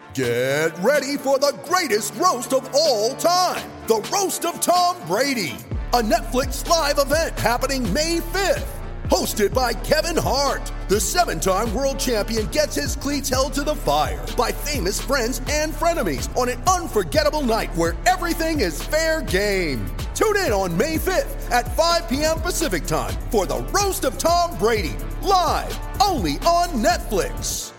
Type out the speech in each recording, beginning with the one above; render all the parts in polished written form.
Get ready for the greatest roast of all time, the Roast of Tom Brady, a Netflix live event happening May 5th. Hosted by Kevin Hart, the 7-time world champion gets his cleats held to the fire by famous friends and frenemies on an unforgettable night where everything is fair game. Tune in on May 5th at 5 p.m. Pacific time for the Roast of Tom Brady, live only on Netflix.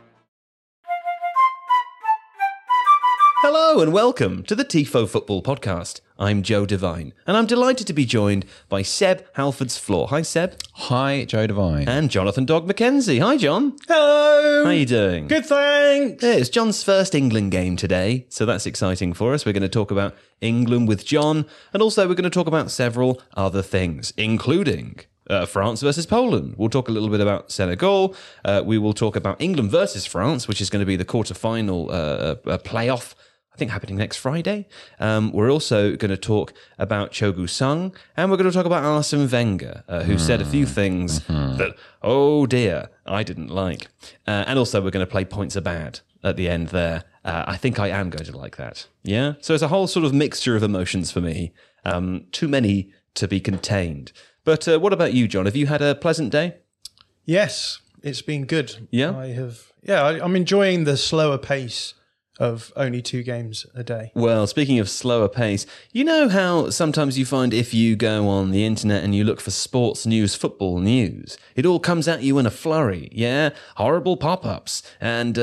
Hello and welcome to the TIFO Football Podcast. I'm Joe Devine and I'm delighted to be joined by Seb Halford's Floor. Hi Seb. Hi Joe Devine. And Jonathan Dog McKenzie. Hi John. Hello. How are you doing? Good, thanks. Yeah, it's John's first England game today, so that's exciting for us. We're going to talk about England with John, and also we're going to talk about several other things, including France versus Poland. We'll talk a little bit about Senegal. We will talk about England versus France, which is going to be the quarter-final playoff, I think, happening next Friday. We're also going to talk about Chogu Sung, and we're going to talk about Arsene Wenger, who said a few things that, oh dear, I didn't like. And also we're going to play Points Are Bad at the end there. I think I am going to like that. Yeah? So it's a whole sort of mixture of emotions for me. Too many to be contained. But what about you, John? Have you had a pleasant day? Yes, it's been good. Yeah? I'm enjoying the slower pace of only 2 games a day. Well, speaking of slower pace, you know how sometimes you find if you go on the internet and you look for sports news, football news, it all comes at you in a flurry, yeah? Horrible pop-ups, and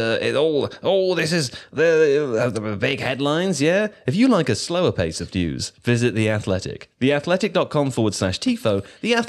this is the big headlines, yeah? If you like a slower pace of news, visit The Athletic. theathletic.com/TIFO,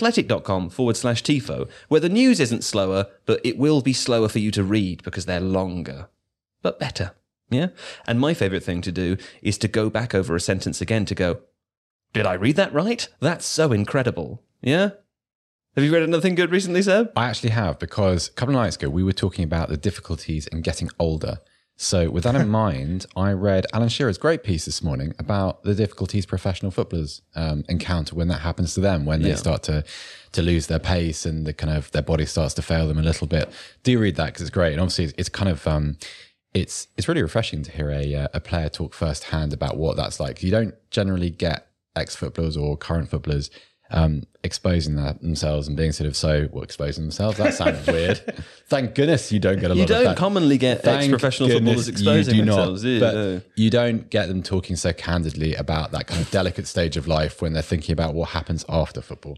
theathletic.com/TIFO, where the news isn't slower, but it will be slower for you to read because they're longer, but better. Yeah. And my favourite thing to do is to go back over a sentence again to go, did I read that right? That's so incredible. Yeah. Have you read anything good recently, Seb? I actually have, because a couple of nights ago we were talking about the difficulties in getting older. So with that in mind, I read Alan Shearer's great piece this morning about the difficulties professional footballers encounter when that happens to them, when they start to lose their pace and their body starts to fail them a little bit. Do read that because it's great. And obviously it's kind of... It's really refreshing to hear a player talk firsthand about what that's like. You don't generally get ex-footballers or current footballers exposing themselves and being exposing themselves. That sounds weird. Thank goodness you don't get a lot of that. You don't commonly get ex-professional footballers exposing themselves, do you? But you don't get them talking so candidly about that kind of delicate stage of life when they're thinking about what happens after football.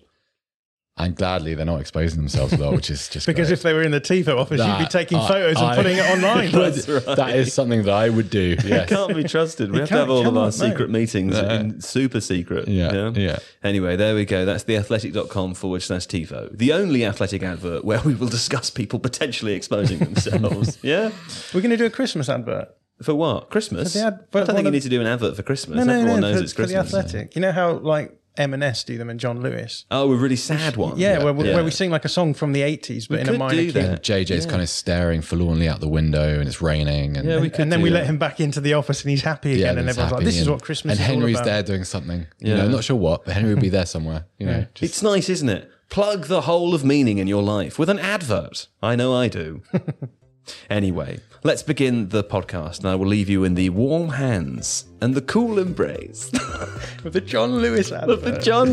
And gladly, they're not exposing themselves a lot, which is just because great. If they were in the TIFO office, you'd be taking photos and putting it online. That's right. That is something that I would do. Yes. It can't be trusted. We have to have all of our secret meetings in super secret. Yeah. Anyway, there we go. That's theathletic.com/TIFO. The only Athletic advert where we will discuss people potentially exposing themselves. Yeah? We're going to do a Christmas advert. For what? Christmas? I don't think you need to do an advert for Christmas. Everyone knows it's Christmas. For the Athletic. You know how, M&S do them and John Lewis. Oh, a really sad one. Where we sing like a song from the 80s, but in a minor key. JJ's kind of staring forlornly out the window and it's raining. And then we let him back into the office and he's happy again. And everyone's like, this is what Christmas is all about. And Henry's there doing something. I'm not sure what, but Henry would be there somewhere. It's nice, isn't it? Plug the whole of meaning in your life with an advert. I know I do. Anyway, let's begin the podcast, and I will leave you in the warm hands and the cool embrace of the John Lewis advert.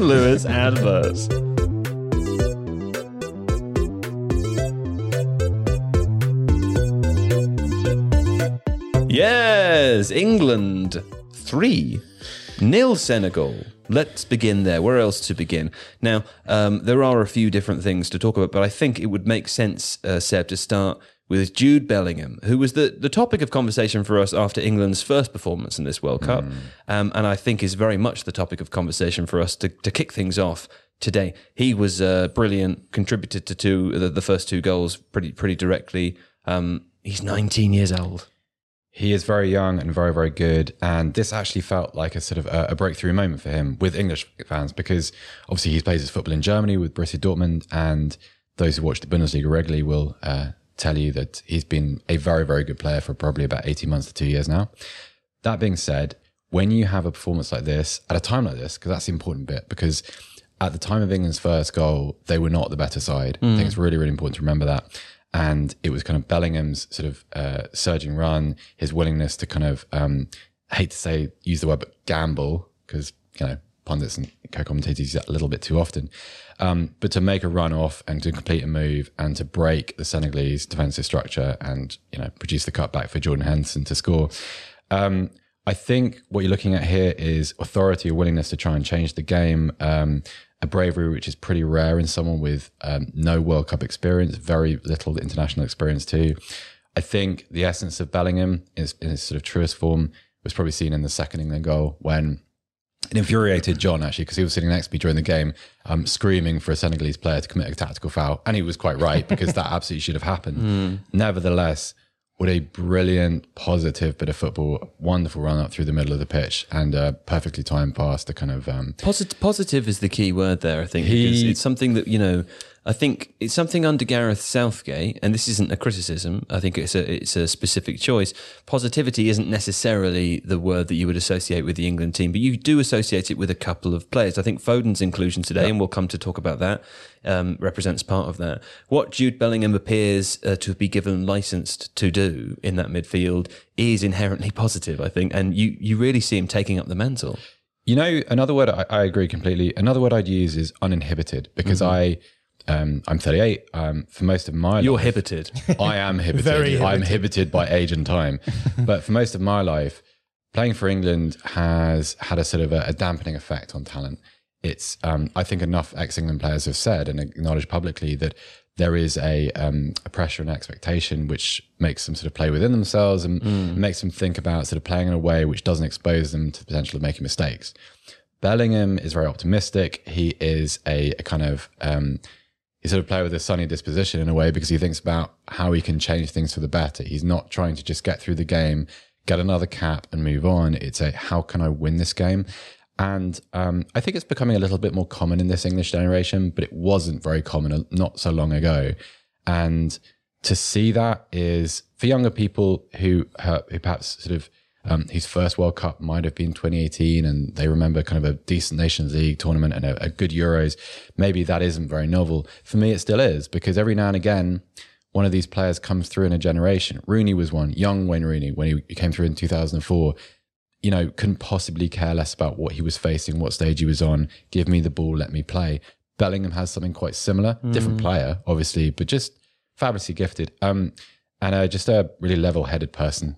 Yes, England 3-0 Senegal. Let's begin there. Where else to begin? Now, there are a few different things to talk about, but I think it would make sense, Seb, to start with Jude Bellingham, who was the topic of conversation for us after England's first performance in this World Cup, and I think is very much the topic of conversation for us to kick things off today. He was brilliant, contributed to the first 2 goals pretty directly. He's 19 years old. He is very young and very, very good. And this actually felt like a sort of a breakthrough moment for him with English fans, because obviously he plays his football in Germany with Borussia Dortmund, and those who watch the Bundesliga regularly will tell you that he's been a very, very good player for probably about 18 months to 2 years now. That being said, when you have a performance like this, at a time like this, because that's the important bit, because at the time of England's first goal, they were not the better side. I think it's really, really important to remember that. And it was kind of Bellingham's sort of surging run, his willingness to kind of, I hate to say, use the word, but gamble, because, pundits and co-commentators use that a little bit too often. But to make a run off and to complete a move and to break the Senegalese defensive structure and, produce the cutback for Jordan Henderson to score. I think what you're looking at here is authority, a willingness to try and change the game, a bravery which is pretty rare in someone with no World Cup experience, very little international experience too. I think the essence of Bellingham in his sort of truest form was probably seen in the second England goal when it infuriated John, actually, because he was sitting next to me during the game, screaming for a Senegalese player to commit a tactical foul. And he was quite right, because that absolutely should have happened. Nevertheless, what a brilliant, positive bit of football, wonderful run up through the middle of the pitch, and a perfectly timed pass to kind of... Positive is the key word there, I think, because it's something that, I think it's something under Gareth Southgate, and this isn't a criticism, I think it's a specific choice. Positivity isn't necessarily the word that you would associate with the England team, but you do associate it with a couple of players. I think Foden's inclusion today, and we'll come to talk about that, represents part of that. What Jude Bellingham appears to be given licensed to do in that midfield is inherently positive, I think, and you really see him taking up the mantle. Another word, I agree completely. Another word I'd use is uninhibited, because I'm 38. For most of my life... You're hibited. I am hibited. Very hibited. I'm hibited by age and time. But for most of my life, playing for England has had a sort of a dampening effect on talent. It's, I think enough ex-England players have said and acknowledged publicly that there is a pressure and expectation which makes them sort of play within themselves and makes them think about sort of playing in a way which doesn't expose them to the potential of making mistakes. Bellingham is very optimistic. He is a kind of... He's sort of player with a sunny disposition in a way, because he thinks about how he can change things for the better. He's not trying to just get through the game, get another cap and move on. It's how can I win this game? And I think it's becoming a little bit more common in this English generation, but it wasn't very common not so long ago. And to see that is, for younger people who perhaps sort of, his first World Cup might have been 2018 and they remember kind of a decent Nations League tournament and a good Euros. Maybe that isn't very novel. For me, it still is, because every now and again, one of these players comes through in a generation. Rooney was one, young Wayne Rooney, when he came through in 2004, couldn't possibly care less about what he was facing, what stage he was on. Give me the ball, let me play. Bellingham has something quite similar, different player, obviously, but just fabulously gifted. And just a really level-headed person.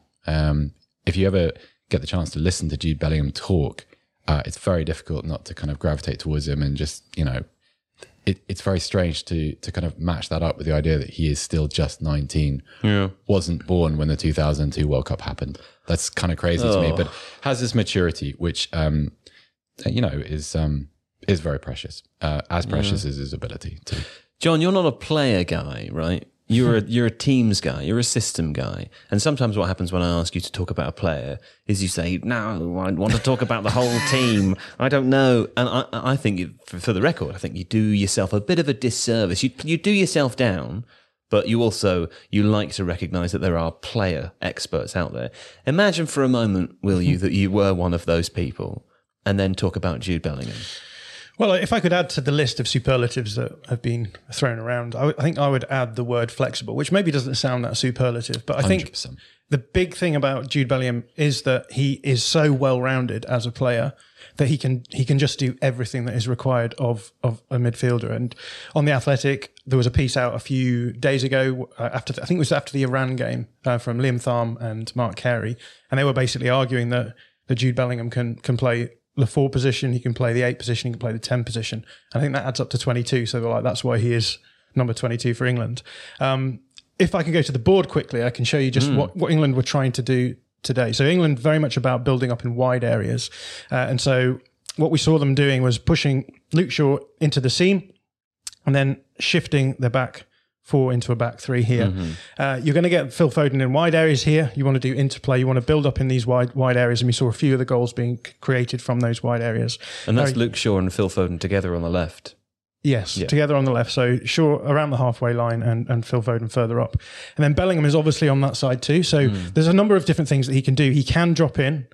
If you ever get the chance to listen to Jude Bellingham talk, it's very difficult not to kind of gravitate towards him, and just, it's very strange to kind of match that up with the idea that he is still just 19. Yeah. Wasn't born when the 2002 World Cup happened. That's kind of crazy to me, but has this maturity, which, is very precious. As precious as his ability to. John, you're not a player guy, right? You're a teams guy, you're a system guy. And sometimes what happens when I ask you to talk about a player is you say, no, I want to talk about the whole team. I don't know. And I think, for the record, I think you do yourself a bit of a disservice. You do yourself down, but you like to recognise that there are player experts out there. Imagine for a moment, will you, that you were one of those people, and then talk about Jude Bellingham. Well, if I could add to the list of superlatives that have been thrown around, I think I would add the word flexible, which maybe doesn't sound that superlative, but I 100%. Think the big thing about Jude Bellingham is that he is so well-rounded as a player that he can just do everything that is required of a midfielder. And on The Athletic, there was a piece out a few days ago, I think it was after the Iran game, from Liam Tharm and Mark Carey, and they were basically arguing that Jude Bellingham can play the 4 position, he can play the 8 position, he can play the 10 position. I think that adds up to 22. So that's why he is number 22 for England. If I can go to the board quickly, I can show you just what England were trying to do today. So England very much about building up in wide areas. And so what we saw them doing was pushing Luke Shaw into the seam and then shifting the back 4 into a back 3 here. Mm-hmm. You're going to get Phil Foden in wide areas here. You want to do interplay. You want to build up in these wide areas. And we saw a few of the goals being created from those wide areas. And that's Luke Shaw and Phil Foden together on the left. Yes, together on the left. So Shaw around the halfway line and Phil Foden further up. And then Bellingham is obviously on that side too. So there's a number of different things that he can do. He can drop in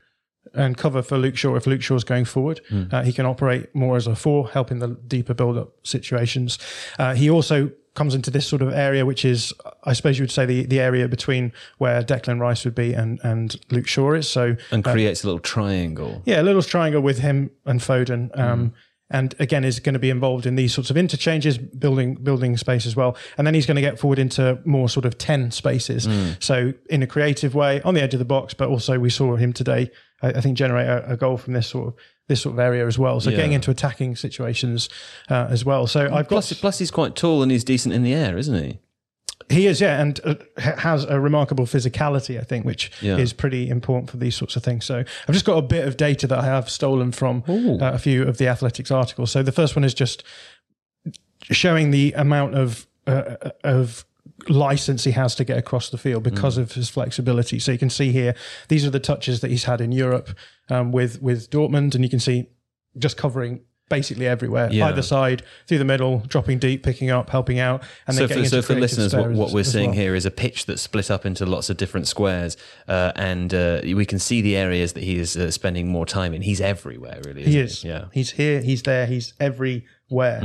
and cover for Luke Shaw if Luke Shaw's going forward. He can operate more as a 4, helping the deeper build-up situations. He also comes into this sort of area, which is, I suppose you would say, the area between where Declan Rice would be and Luke Shaw is. So and creates a little triangle. Yeah, a little triangle with him and Foden. And again, is going to be involved in these sorts of interchanges, building space as well. And then he's going to get forward into more sort of 10 spaces. So in a creative way, on the edge of the box, but also we saw him today, I think, generate a goal from this sort of area as well. So getting into attacking situations as well. So I've got plus he's quite tall and he's decent in the air, isn't he? He is, yeah, and has a remarkable physicality, I think, which is pretty important for these sorts of things. So I've just got a bit of data that I have stolen from a few of the Athletics articles. So the first one is just showing the amount of license he has to get across the field because of his flexibility. So you can see here, these are the touches that he's had in Europe with Dortmund, and you can see just covering basically everywhere, either side, through the middle, dropping deep, picking up, helping out, and then getting into for listeners, what we're seeing well. here is a pitch that's split up into lots of different squares, and we can see the areas that he is spending more time in. He's everywhere, really. He is. Yeah. He's here. He's there. He's everywhere.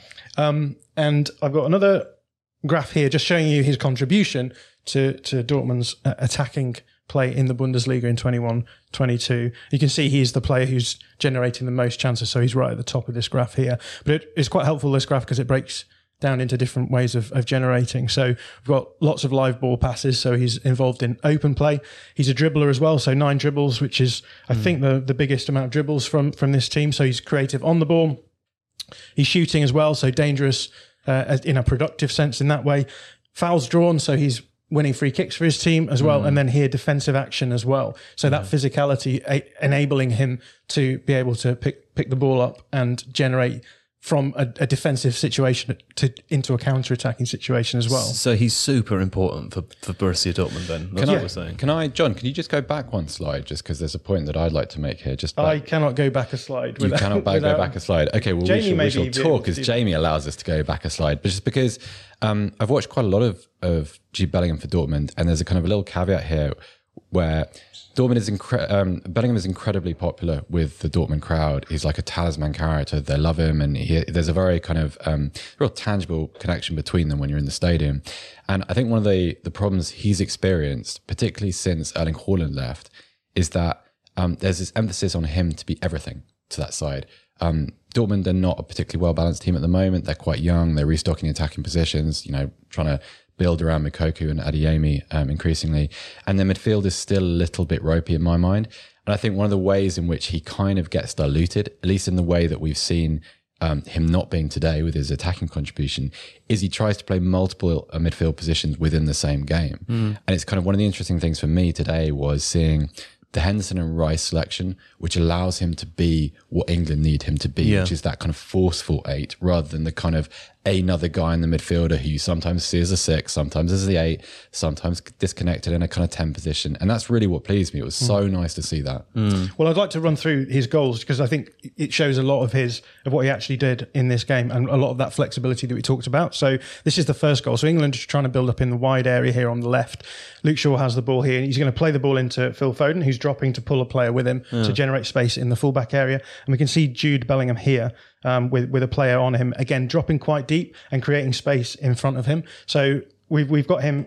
And I've got another graph here, just showing you his contribution to Dortmund's attacking play in the Bundesliga in 21-22. You can see he's the player who's generating the most chances, so he's right at the top of this graph here. But it's quite helpful, this graph, because it breaks down into different ways of generating. So we've got lots of live ball passes, so he's involved in open play. He's a dribbler as well, so 9 dribbles, which is, I think, the biggest amount of dribbles from this team. So he's creative on the ball. He's shooting as well, so dangerous in a productive sense in that way. Fouls drawn, so he's winning free kicks for his team as well, and then here defensive action as well. So that physicality enabling him to be able to pick the ball up and generate from a defensive situation into a counter-attacking situation as well. So he's super important for Borussia Dortmund then. That's what we're saying. John, can you just go back one slide, just because there's a point that I'd like to make here. I cannot go back a slide. You cannot go back a slide. Okay, well, we shall talk as Jamie allows us to go back a slide. But just because I've watched quite a lot of Jude Bellingham for Dortmund, and there's a kind of a little caveat here where Dortmund is Bellingham is incredibly popular with the Dortmund crowd. He's like a talisman character. They love him, and there's a very kind of real tangible connection between them when you're in the stadium. And I think one of the problems he's experienced, particularly since Erling Haaland left, is that there's this emphasis on him to be everything to that side. Dortmund are not a particularly well-balanced team at the moment. They're quite young. They're restocking attacking positions, trying to build around Moukoko and Adeyemi increasingly. And their midfield is still a little bit ropey in my mind. And I think one of the ways in which he kind of gets diluted, at least in the way that we've seen him not being today with his attacking contribution, is he tries to play multiple midfield positions within the same game. And it's kind of one of the interesting things for me today was seeing the Henderson and Rice selection, which allows him to be what England need him to be, which is that kind of forceful 8, rather than the kind of another guy in the midfielder who you sometimes see as a 6, sometimes as the 8, sometimes disconnected in a kind of 10 position. And that's really what pleased me. It was so nice to see that. Well, I'd like to run through his goals, because I think it shows a lot of what he actually did in this game, and a lot of that flexibility that we talked about. So this is the first goal. So England is trying to build up in the wide area here on the left. Luke Shaw has the ball here, and he's going to play the ball into Phil Foden, who's dropping to pull a player with him to generate space in the fullback area. And we can see Jude Bellingham here with a player on him, again, dropping quite deep and creating space in front of him. So we've got him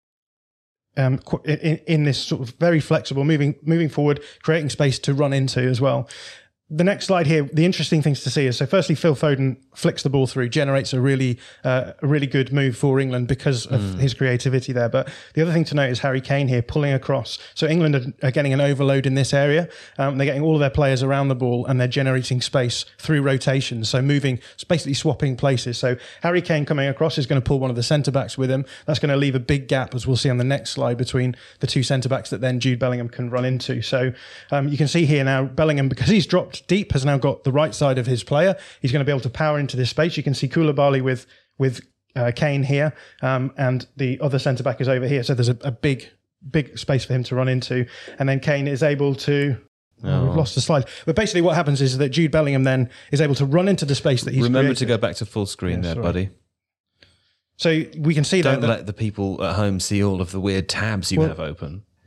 in this sort of very flexible, moving forward, creating space to run into as well. The next slide here, the interesting things to see is, so firstly, Phil Foden flicks the ball through, generates a really good move for England because of his creativity there. But the other thing to note is Harry Kane here pulling across. So England are getting an overload in this area. They're getting all of their players around the ball, and they're generating space through rotations. So basically swapping places. So Harry Kane coming across is going to pull one of the centre-backs with him. That's going to leave a big gap, as we'll see on the next slide, between the 2 centre-backs that then Jude Bellingham can run into. So you can see here now, Bellingham, because he's dropped deep, has now got the right side of his player. He's going to be able to power into this space. You can see Koulibaly with Kane here, and the other centre-back is over here. So there's a big space for him to run into. And then Kane is able to... we've lost the slide. But basically what happens is that Jude Bellingham then is able to run into the space that he's Remember created. to go back to full screen buddy. So we can see Don't let the people at home see all of the weird tabs you have open.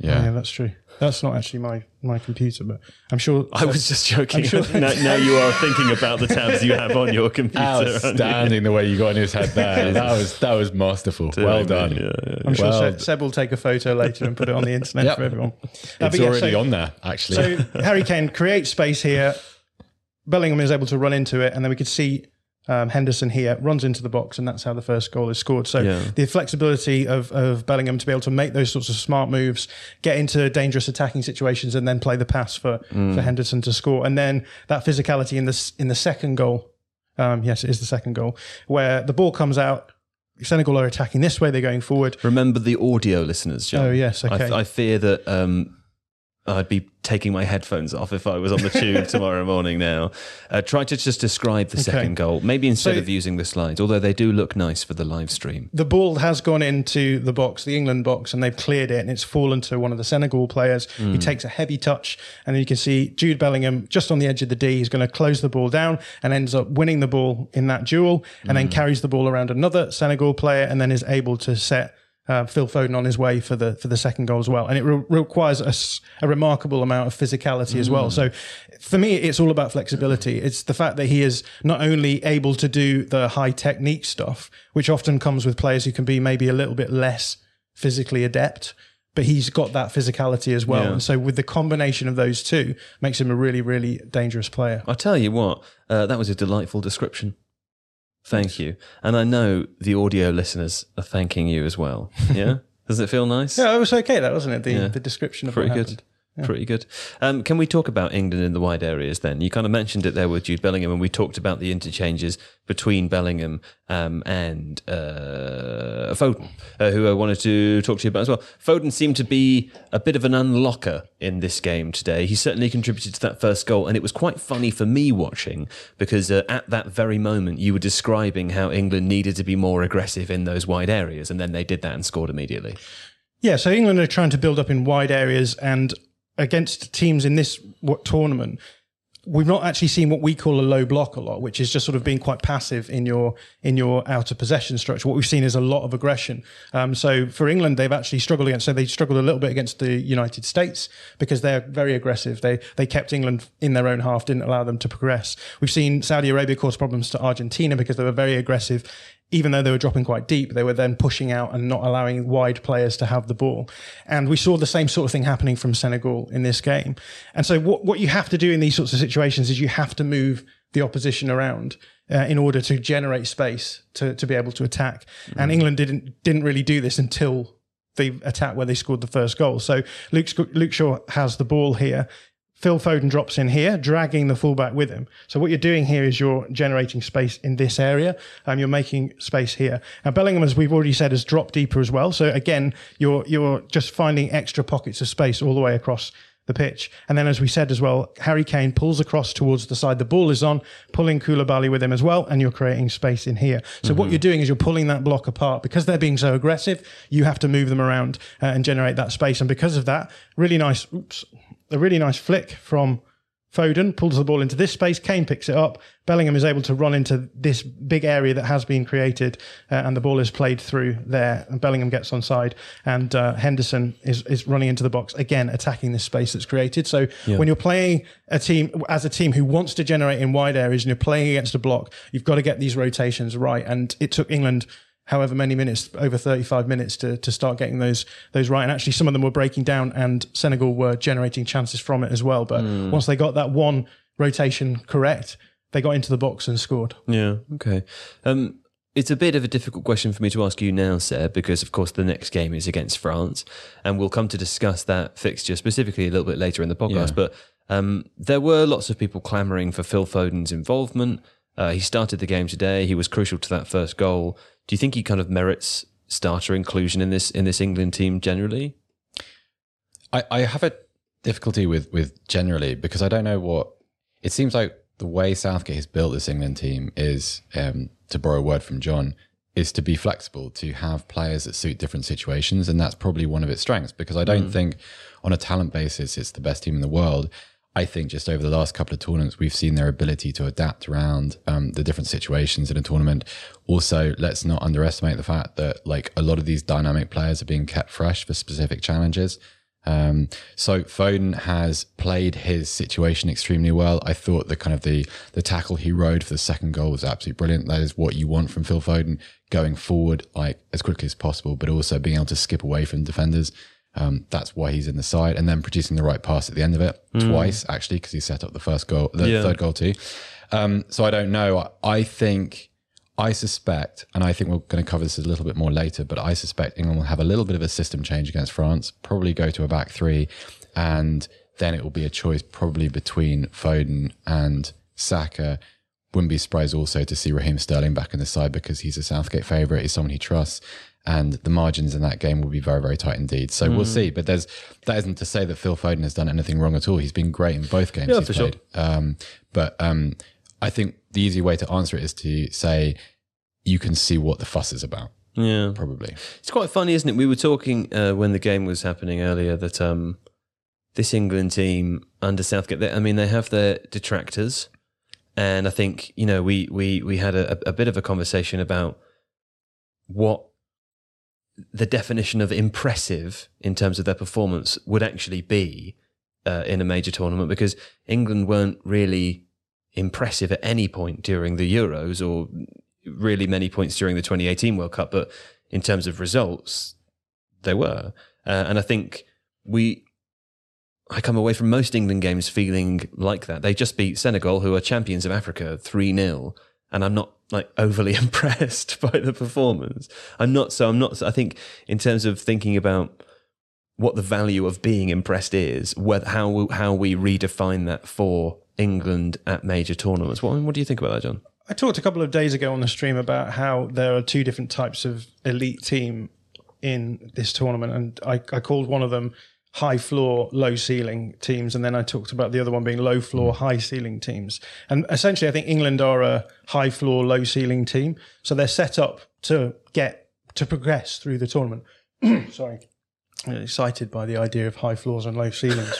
Yeah, that's true. That's not actually my computer, but I'm sure. I was just joking. Now you are thinking about the tabs you have on your computer. Outstanding the way you got in his head there. that was masterful. Well done. Yeah. I'm sure Seb will take a photo later and put it on the internet for everyone. It's already on there, actually. So Harry Kane creates space here. Bellingham is able to run into it, and then we could see Henderson here runs into the box, and that's how the first goal is scored. So the flexibility of Bellingham to be able to make those sorts of smart moves, get into dangerous attacking situations, and then play the pass for Henderson to score. And then that physicality in the second goal, yes, it is the second goal, where the ball comes out. Senegal are attacking this way, they're going forward. Remember the audio listeners, John. Oh, yes, okay. I fear that I'd be taking my headphones off if I was on the tube tomorrow morning now. Try to just describe the second goal, maybe instead of using the slides, although they do look nice for the live stream. The ball has gone into the box, the England box, and they've cleared it, and it's fallen to one of the Senegal players. He takes a heavy touch, and then you can see Jude Bellingham just on the edge of the D. He's going to close the ball down and ends up winning the ball in that duel, and then carries the ball around another Senegal player, and then is able to set Phil Foden on his way for the second goal as well. And it requires a remarkable amount of physicality as well. So for me, it's all about flexibility. It's the fact that he is not only able to do the high technique stuff, which often comes with players who can be maybe a little bit less physically adept, but he's got that physicality as well. And so with the combination of those two, makes him a really, really dangerous player. I'll tell you what, that was a delightful description. Thank you. And I know the audio listeners are thanking you as well. Yeah? Does it feel nice? Yeah, it was okay, that wasn't it? The description of pretty what good. happened. Yeah. Pretty good. Can we talk about England in the wide areas then? You kind of mentioned it there with Jude Bellingham, and we talked about the interchanges between Bellingham and Foden, who I wanted to talk to you about as well. Foden seemed to be a bit of an unlocker in this game today. He certainly contributed to that first goal, and it was quite funny for me watching because at that very moment you were describing how England needed to be more aggressive in those wide areas, and then they did that and scored immediately. Yeah, so England are trying to build up in wide areas, and against teams in this tournament, we've not actually seen what we call a low block a lot, which is just sort of being quite passive in your outer possession structure. What we've seen is a lot of aggression. So for England, they've actually struggled against. So they struggled a little bit against the United States because they're very aggressive. They kept England in their own half, didn't allow them to progress. We've seen Saudi Arabia cause problems to Argentina because they were very aggressive. Even though they were dropping quite deep, they were then pushing out and not allowing wide players to have the ball. And we saw the same sort of thing happening from Senegal in this game. And so what you have to do in these sorts of situations is you have to move the opposition around in order to generate space to be able to attack. And England didn't really do this until the attack where they scored the first goal. So Luke Shaw has the ball here. Phil Foden drops in here, dragging the fullback with him. So what you're doing here is you're generating space in this area. You're making space here. Now Bellingham, as we've already said, has dropped deeper as well. So again, you're just finding extra pockets of space all the way across the pitch. And then, as we said as well, Harry Kane pulls across towards the side the ball is on, pulling Koulibaly with him as well, and you're creating space in here. So what you're doing is you're pulling that block apart. Because they're being so aggressive, you have to move them around and generate that space. And because of that, a really nice flick from Foden, pulls the ball into this space. Kane picks it up. Bellingham is able to run into this big area that has been created, and the ball is played through there. And Bellingham gets onside, and Henderson is running into the box, again, attacking this space that's created. So when you're playing a team who wants to generate in wide areas and you're playing against a block, you've got to get these rotations right. And it took England however many minutes, over 35 minutes to start getting those right. And actually some of them were breaking down and Senegal were generating chances from it as well. But once they got that one rotation correct, they got into the box and scored. Yeah, okay. It's a bit of a difficult question for me to ask you now, Seb, because of course the next game is against France, and we'll come to discuss that fixture specifically a little bit later in the podcast. But there were lots of people clamouring for Phil Foden's involvement. He started the game today. He was crucial to that first goal. Do you think he kind of merits starter inclusion in this England team generally? I have a difficulty with generally, because I don't know what it seems like. The way Southgate has built this England team is, to borrow a word from John, is to be flexible, to have players that suit different situations, and that's probably one of its strengths. Because I don't think, on a talent basis, it's the best team in the world. I think just over the last couple of tournaments, we've seen their ability to adapt around the different situations in a tournament. Also, let's not underestimate the fact that like a lot of these dynamic players are being kept fresh for specific challenges. So Foden has played his situation extremely well. I thought the tackle he rode for the second goal was absolutely brilliant. That is what you want from Phil Foden, going forward like as quickly as possible, but also being able to skip away from defenders. That's why he's in the side, and then producing the right pass at the end of it twice, actually, because he set up the third goal too. So I don't know. I suspect, and I think we're going to cover this a little bit more later, but I suspect England will have a little bit of a system change against France, probably go to a back three, and then it will be a choice probably between Foden and Saka. Wouldn't be surprised also to see Raheem Sterling back in the side because he's a Southgate favourite, he's someone he trusts, and the margins in that game will be very, very tight indeed. So we'll see, but that isn't to say that Phil Foden has done anything wrong at all. He's been great in both games he's played. Sure. I think the easy way to answer it is to say you can see what the fuss is about. Yeah, probably. It's quite funny, isn't it? We were talking when the game was happening earlier that this England team under Southgate, they have their detractors, and I think we had a bit of a conversation about what the definition of impressive in terms of their performance would actually be in a major tournament, because England weren't really impressive at any point during the Euros or really many points during the 2018 World Cup, but in terms of results, they were. And I think I come away from most England games feeling like that. They just beat Senegal, who are champions of Africa, 3-0, and I'm not like overly impressed by the performance. I'm not. I think in terms of thinking about what the value of being impressed is, how we redefine that for England at major tournaments. What do you think about that, John? I talked a couple of days ago on the stream about how there are two different types of elite team in this tournament, and I called one of them high floor, low ceiling teams, and then I talked about the other one being low floor, high ceiling teams. And essentially, I think England are a high floor, low ceiling team, so they're set up to progress through the tournament. Sorry, I'm excited by the idea of high floors and low ceilings.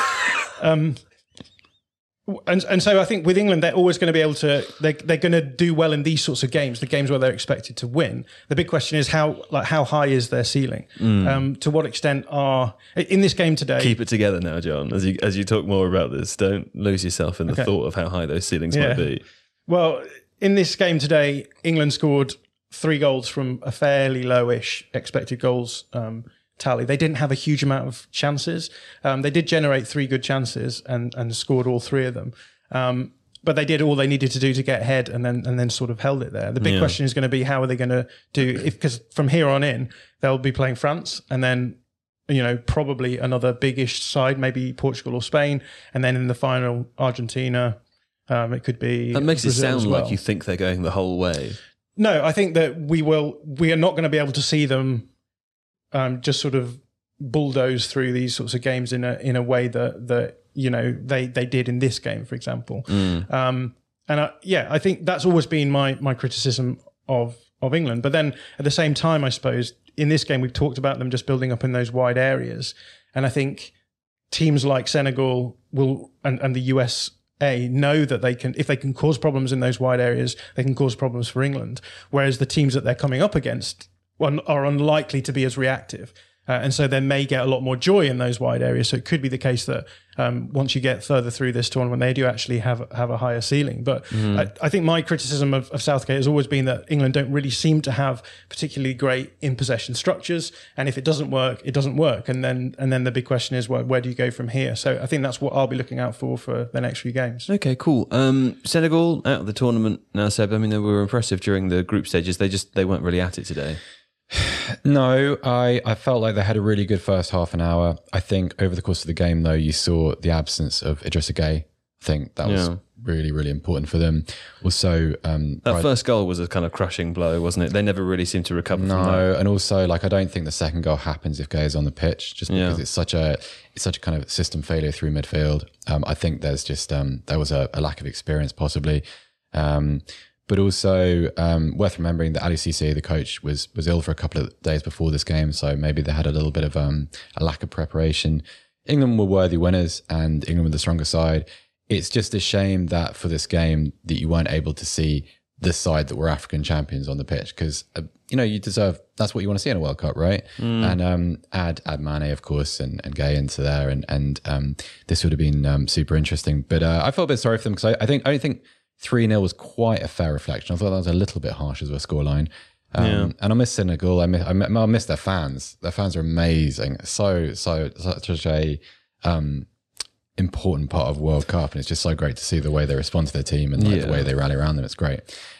And so I think with England, they're always going to be able to, they're going to do well in these sorts of games, the games where they're expected to win. The big question is how high is their ceiling? To what extent in this game today... Keep it together now, John, as you talk more about this. Don't lose yourself in the thought of how high those ceilings might be. Well, in this game today, England scored 3 goals from a fairly lowish expected goals tally. They didn't have a huge amount of chances. They did generate 3 good chances and scored all 3 of them. But they did all they needed to do to get ahead and then sort of held it there. The big question is going to be how are they going to do, because from here on in, they'll be playing France and then, probably another big-ish side, maybe Portugal or Spain. And then in the final, Argentina, it could be That makes Brazil it sound as well. like you think they're going the whole way. No, I think that we are not going to be able to see them just sort of bulldoze through these sorts of games in a way that they did in this game, for example. I think that's always been my criticism of England. But then at the same time, I suppose in this game we've talked about them just building up in those wide areas, and I think teams like Senegal and the USA know that if they can cause problems in those wide areas, they can cause problems for England. Whereas the teams that they're coming up against are unlikely to be as reactive. And so they may get a lot more joy in those wide areas. So it could be the case that once you get further through this tournament, they do actually have a higher ceiling. But I think my criticism of Southgate has always been that England don't really seem to have particularly great in-possession structures. And if it doesn't work, it doesn't work. And then the big question is, where do you go from here? So I think that's what I'll be looking out for the next few games. Okay, cool. Senegal out of the tournament now, Seb. I mean, they were impressive during the group stages. They weren't really at it today. No, I felt like they had a really good first half an hour. I think over the course of the game, though, you saw the absence of Idrissa Gueye. I think that was really, really important for them. Also, that first goal was a kind of crushing blow, wasn't it? They never really seemed to recover from that. No, and also, I don't think the second goal happens if Gueye is on the pitch, just because it's such a kind of system failure through midfield. I think there's just there was a lack of experience, possibly. But also worth remembering that Ali Cisse, the coach, was ill for a couple of days before this game, so maybe they had a little bit of a lack of preparation. England were worthy winners, and England were the stronger side. It's just a shame that for this game that you weren't able to see the side that were African champions on the pitch, because you deserve, that's what you want to see in a World Cup, right? And add Mane, of course, and Gay into there, and this would have been super interesting. But I felt a bit sorry for them, because I don't think 3-0 was quite a fair reflection. I thought that was a little bit harsh as a scoreline. And I miss Senegal. I miss their fans. Their fans are amazing. Such a important part of World Cup, and it's just so great to see the way they respond to their team and the way they rally around them. It's great.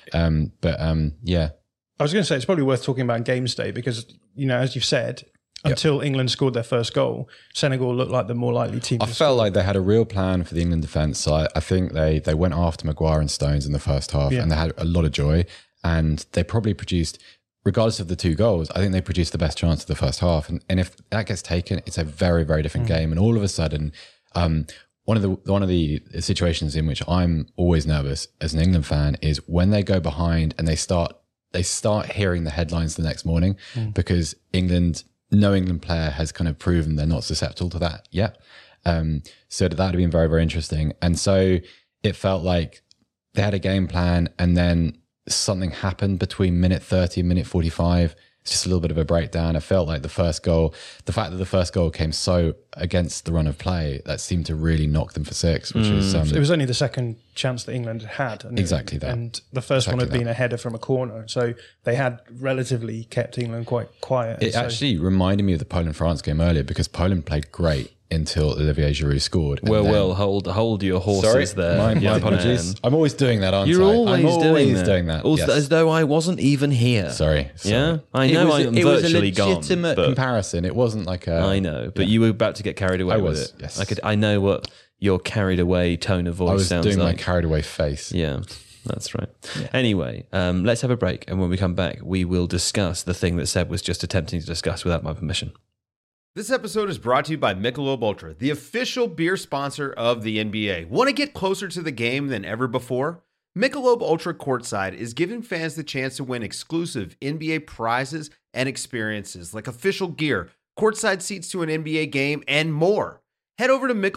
I was going to say, it's probably worth talking about games day, because, as you've said, until England scored their first goal, Senegal looked like the more likely team. I felt like they had a real plan for the England defence. So I think they went after Maguire and Stones in the first half, and they had a lot of joy, and they probably produced, regardless of the 2 goals, I think they produced the best chance of the first half. And if that gets taken, it's a very, very different game. And all of a sudden, one of the situations in which I'm always nervous as an England fan is when they go behind and they start hearing the headlines the next morning, because no England player has kind of proven they're not susceptible to that yet. So that would have been very, very interesting. And so it felt like they had a game plan, and then something happened between minute 30 and minute 45. It's just a little bit of a breakdown. I felt like the fact that the first goal came so against the run of play, that seemed to really knock them for 6, which is... it was only the second chance that England had. Exactly that. And the first one had been a header from a corner. So they had relatively kept England quite quiet. It actually reminded me of the Poland-France game earlier, because Poland played great until Olivier Giroud scored. Hold your horses there. My apologies. Man. I'm always doing that, aren't You're I? always doing that. Yes. As though I wasn't even here. Sorry. Yeah, I know. I'm virtually gone. It was a legitimate comparison. It wasn't like a... I know, but you were about to get carried away with it. Yes. I know what your carried away tone of voice sounds like. I was doing my carried away face. Yeah. That's right. Yeah. Anyway, let's have a break, and when we come back, we will discuss the thing that Seb was just attempting to discuss without my permission. This episode is brought to you by Michelob Ultra, the official beer sponsor of the NBA. Want to get closer to the game than ever before? Michelob Ultra Courtside is giving fans the chance to win exclusive NBA prizes and experiences like official gear, courtside seats to an NBA game, and more. Head over to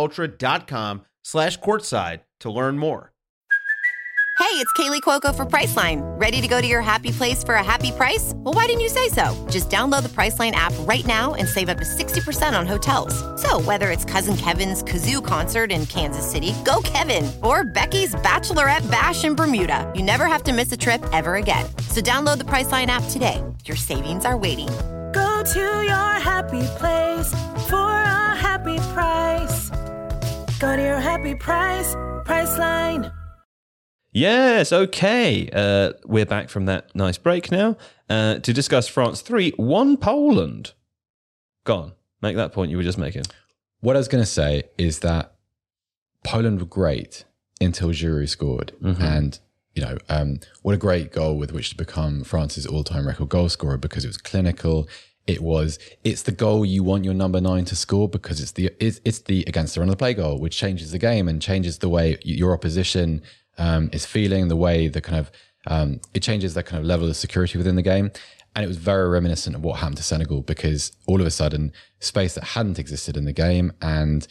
MichelobUltra.com/courtside to learn more. Hey, it's Kaylee Cuoco for Priceline. Ready to go to your happy place for a happy price? Well, why didn't you say so? Just download the Priceline app right now and save up to 60% on hotels. So whether it's Cousin Kevin's Kazoo Concert in Kansas City, go Kevin, or Becky's Bachelorette Bash in Bermuda, you never have to miss a trip ever again. So download the Priceline app today. Your savings are waiting. Go to your happy place for a happy price. Go to your happy price, Priceline. Yes, okay. We're back from that nice break now to discuss France 3-1 Poland. Go on, make that point you were just making. What I was going to say is that Poland were great until Giroud scored. And, what a great goal with which to become France's all-time record goal scorer, because it was clinical. It's the goal you want your number 9 to score, because it's the against the run of the play goal, which changes the game and changes the way your opposition is feeling, the way the kind of it changes that kind of level of security within the game. And it was very reminiscent of what happened to Senegal, because all of a sudden space that hadn't existed in the game, and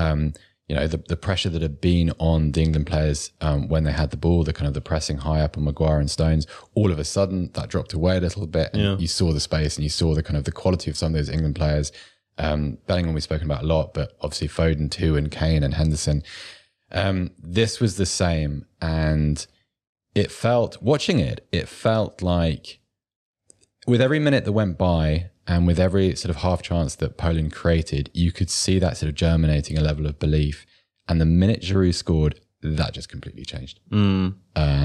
the pressure that had been on the England players when they had the ball, the kind of the pressing high up on Maguire and Stones, all of a sudden that dropped away a little bit, and you saw the space and you saw the kind of the quality of some of those England players. Bellingham we've spoken about a lot, but obviously Foden too, and Kane and Henderson. This was the same, and it felt like with every minute that went by and with every sort of half chance that Poland created, you could see that sort of germinating a level of belief. And the minute Giroud scored, that just completely changed. And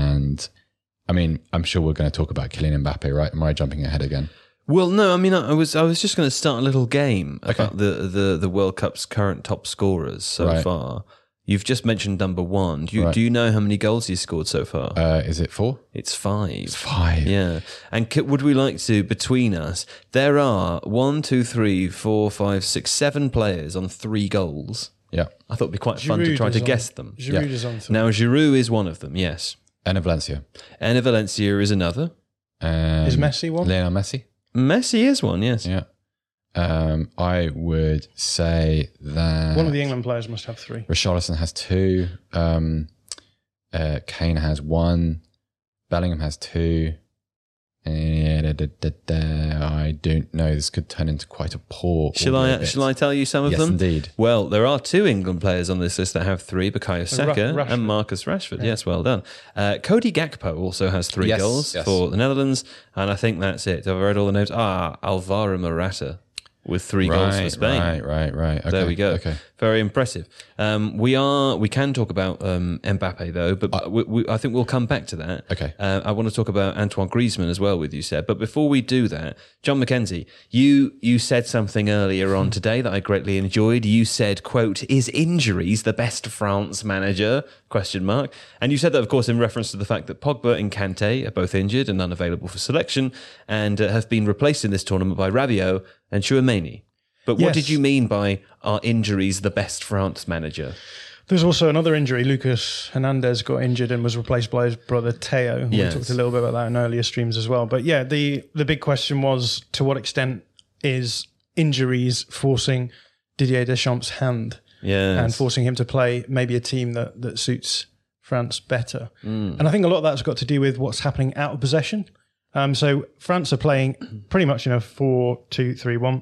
I mean, I'm sure we're going to talk about Kylian Mbappe, right? Am I jumping ahead again? Well, no, I mean, I was just going to start a little game about the World Cup's current top scorers so far. You've just mentioned number 1. Do you know how many goals he's scored so far? Is it 4? It's 5. It's 5. Yeah. And would we like to, between us, there are 1, 2, 3, 4, 5, 6, 7 players on 3 goals. Yeah. I thought it'd be quite fun to try to guess them. Giroud is on 3. Now, Giroud is one of them, yes. Enner Valencia. Enner Valencia is another. Is Messi one? Lionel Messi. Messi is one, yes. Yeah. I would say that one of the England players must have 3. Richarlison has 2. Kane has 1. Bellingham has 2. I don't know. This could turn into quite a poor. Shall I tell you some of Yes, them? indeed. Well, there are 2 England players on this list that have 3: Bukayo Saka Rashford. and Marcus Rashford. Yes, well done. Cody Gakpo also has 3 Yes, goals yes. for the Netherlands, and I think that's it. Have I read all the names? Alvaro Morata with 3 goals for Spain. Right. Okay, There we go. Okay. Very impressive. We can talk about Mbappe though, but I think we'll come back to that. Okay. I want to talk about Antoine Griezmann as well with you, Seb. But before we do that, John McKenzie, you said something earlier on today that I greatly enjoyed. You said, quote, "Is injuries the best France manager?" ? And you said that, of course, in reference to the fact that Pogba and Kante are both injured and unavailable for selection and have been replaced in this tournament by Rabiot and Chouameni. But what Yes. did you mean by "are injuries the best France manager"? There's also another injury. Lucas Hernandez got injured and was replaced by his brother Teo. Yes. We talked a little bit about that in earlier streams as well. But yeah, the big question was, to what extent is injuries forcing Didier Deschamps' hand Yes. and forcing him to play maybe a team that suits France better? And I think a lot of that's got to do with what's happening out of possession. So France are playing pretty much 4-2-3-1.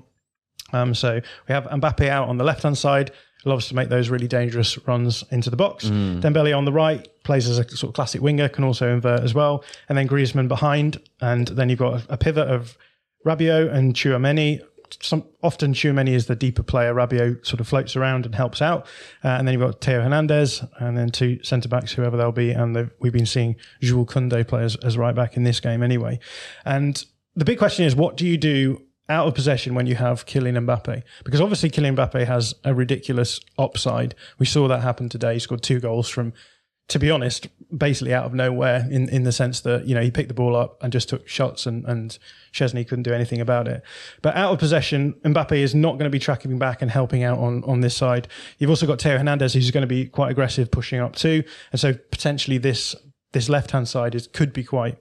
So we have Mbappe out on the left-hand side, loves to make those really dangerous runs into the box. Dembele on the right, plays as a sort of classic winger, can also invert as well. And then Griezmann behind, and then you've got a pivot of Rabiot and Chouameni. Often Chouameni is the deeper player. Rabiot sort of floats around and helps out. And then you've got Teo Hernandez, and then 2 centre-backs, whoever they'll be. And we've been seeing Jules Koundé play as right-back in this game anyway. And the big question is, what do you do out of possession when you have Kylian Mbappe? Because obviously Kylian Mbappe has a ridiculous upside. We saw that happen today. He scored 2 goals from, to be honest, basically out of nowhere in the sense that, he picked the ball up and just took shots and Chesney couldn't do anything about it. But out of possession, Mbappe is not going to be tracking back and helping out on this side. You've also got Teo Hernandez, who's going to be quite aggressive pushing up too. And so potentially this left-hand side could be quite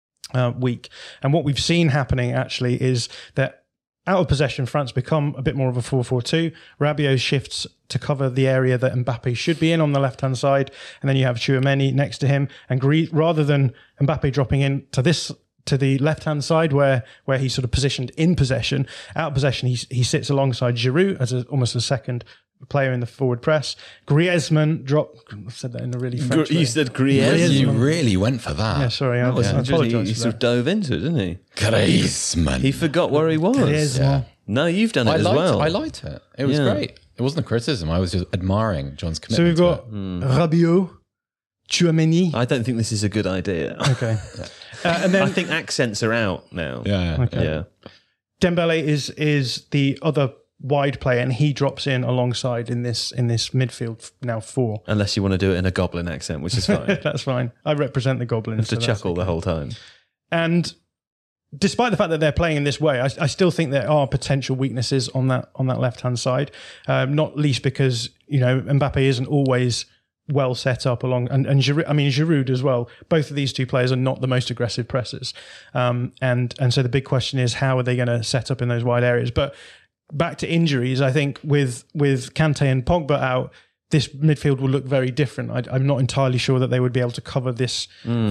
weak. And what we've seen happening actually is that out of possession, France become a bit more of a 4-4-2. Rabiot shifts to cover the area that Mbappe should be in on the left-hand side. And then you have Chouameni next to him. And rather than Mbappe dropping in to the left-hand side where he's sort of positioned in possession, out of possession, he sits alongside Giroud as almost a second player in the forward press. Griezmann I said that in a really French way. You said Griezmann. You really went for that. Yeah, sorry. I He apologise. sort of dove into it, didn't he? Griezmann. He forgot where he was. Griezmann. No, you've done it as well. I liked it. It was Yeah. great. It wasn't a criticism. I was just admiring John's So we've commitment. got Rabiot, Chouameni. I don't think this is a good idea. Okay. And then I think accents are out now. Yeah. Okay. Yeah. Dembele is the other wide player, and he drops in alongside in this midfield now 4. Unless you want to do it in a goblin accent, which is fine. That's fine. I represent the Goblins. to chuckle the whole time. And despite the fact that they're playing in this way, I still think there are potential weaknesses on that left hand side. Not least because Mbappe isn't always well set up along, and Giroud as well. Both of these 2 players are not the most aggressive pressers, and so the big question is, how are they going to set up in those wide areas? But back to injuries, I think with Kante and Pogba out, this midfield will look very different. I'm not entirely sure that they would be able to cover this.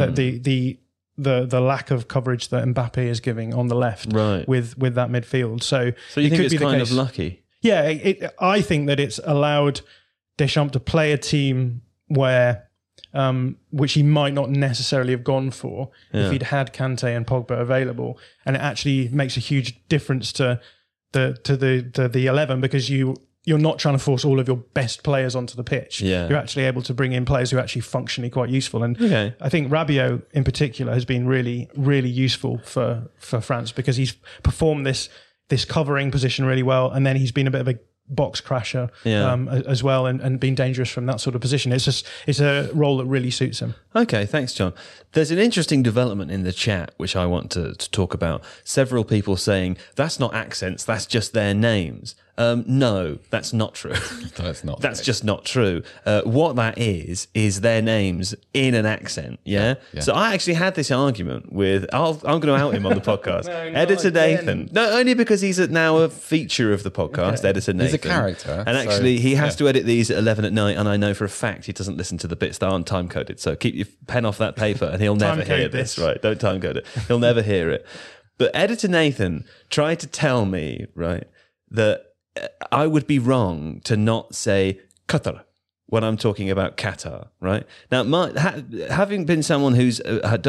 The lack of coverage that Mbappe is giving on the left with that midfield. So you think could it's be the kind case. of lucky? Yeah, I think that it's allowed Deschamps to play a team where, which he might not necessarily have gone for if he'd had Kante and Pogba available, and it actually makes a huge difference to the 11 because you're not trying to force all of your best players onto the pitch. Yeah. You're actually able to bring in players who are actually functionally quite useful. And Okay. I think Rabiot in particular has been really, really useful for France because he's performed this covering position really well, and then he's been a bit of a box crasher as well, and been dangerous from that sort of position. It's a role that really suits him. Okay, thanks, John. There's an interesting development in the chat which I want to talk about. Several people saying that's not accents, that's just their names. No, that's not true. That's not. That's just not true. What that is their names in an accent. Yeah? So I actually had this argument with. I'm going to out him on the podcast. Editor Nathan. No, only because he's now a feature of the podcast. Editor Nathan. He's a character, and actually he has to edit these at 11 at night. And I know for a fact he doesn't listen to the bits that aren't time coded. So keep your pen off that paper, and he'll never hear this. Right? Don't time code it. He'll never hear it. But Editor Nathan tried to tell me, right, that I would be wrong to not say Qatar when I'm talking about Qatar, right? Now, having been someone who's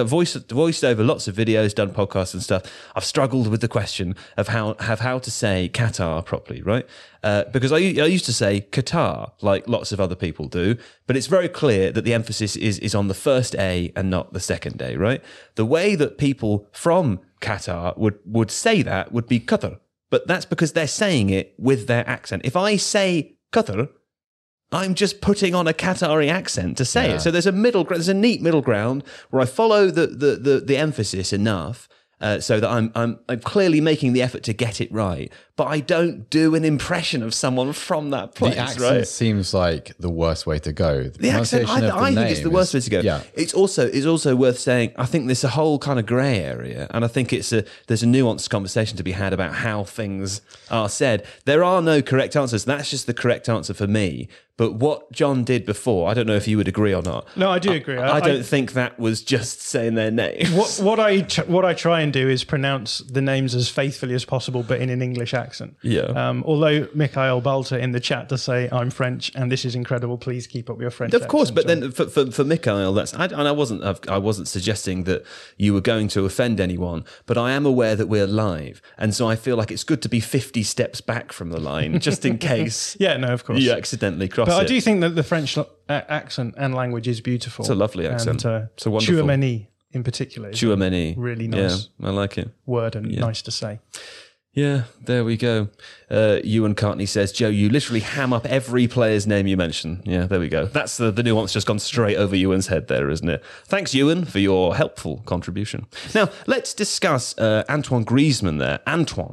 voiced over lots of videos, done podcasts and stuff, I've struggled with the question of how to say Qatar properly, right? Because I used to say Qatar, like lots of other people do, but it's very clear that the emphasis is on the first A and not the second A, right? The way that people from Qatar would say that would be Qatar. But that's because they're saying it with their accent. If I say Qatar, I'm just putting on a Qatari accent to say it. So there's a neat middle ground where I follow the emphasis enough so that I'm clearly making the effort to get it right, but I don't do an impression of someone from that place. The accent seems like the worst way to go. The accent, I think it's the worst way to go. Yeah. It's also worth saying, I think there's a whole kind of grey area, and I think there's a nuanced conversation to be had about how things are said. There are no correct answers. That's just the correct answer for me. But what John did before, I don't know if you would agree or not. No, I do agree. I don't think that was just saying their names. What I try and do is pronounce the names as faithfully as possible, but in an English accent. Yeah. Although Mikhail Balta in the chat does say, "I'm French and this is incredible. Please keep up your French." Of course, but accent, then for Mikhail, I wasn't suggesting that you were going to offend anyone, but I am aware that we're live, and so I feel like it's good to be 50 steps back from the line, just in case. Yeah, no, of course. You accidentally cross. But I do think that the French accent and language is beautiful. It's a lovely accent. And, it's a wonderful. Chouameni in particular. Chouameni. Really nice. Yeah, I like it. Word and nice to say. Yeah, there we go. Ewan Cartney says, Joe, you literally ham up every player's name you mention. Yeah, there we go. That's the nuance just gone straight over Ewan's head there, isn't it? Thanks, Ewan, for your helpful contribution. Now, let's discuss Antoine Griezmann there. Antoine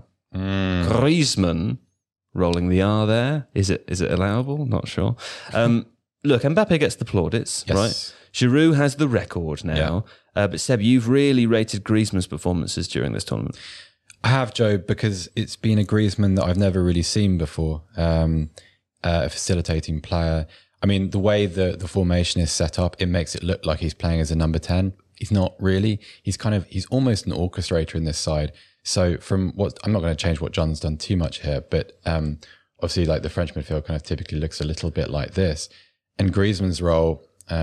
Griezmann. Rolling the R there. Is it allowable? Not sure. Look, Mbappe gets the plaudits, right? Giroud has the record now. But Seb, you've really rated Griezmann's performances during this tournament. I have, Joe, because it's been a Griezmann that I've never really seen before. A facilitating player. I mean, the way the formation is set up, it makes it look like he's playing as a number 10. He's not really. He's almost an orchestrator in this side. So I'm not going to change what John's done too much here, but obviously like the French midfield kind of typically looks a little bit like this. And Griezmann's role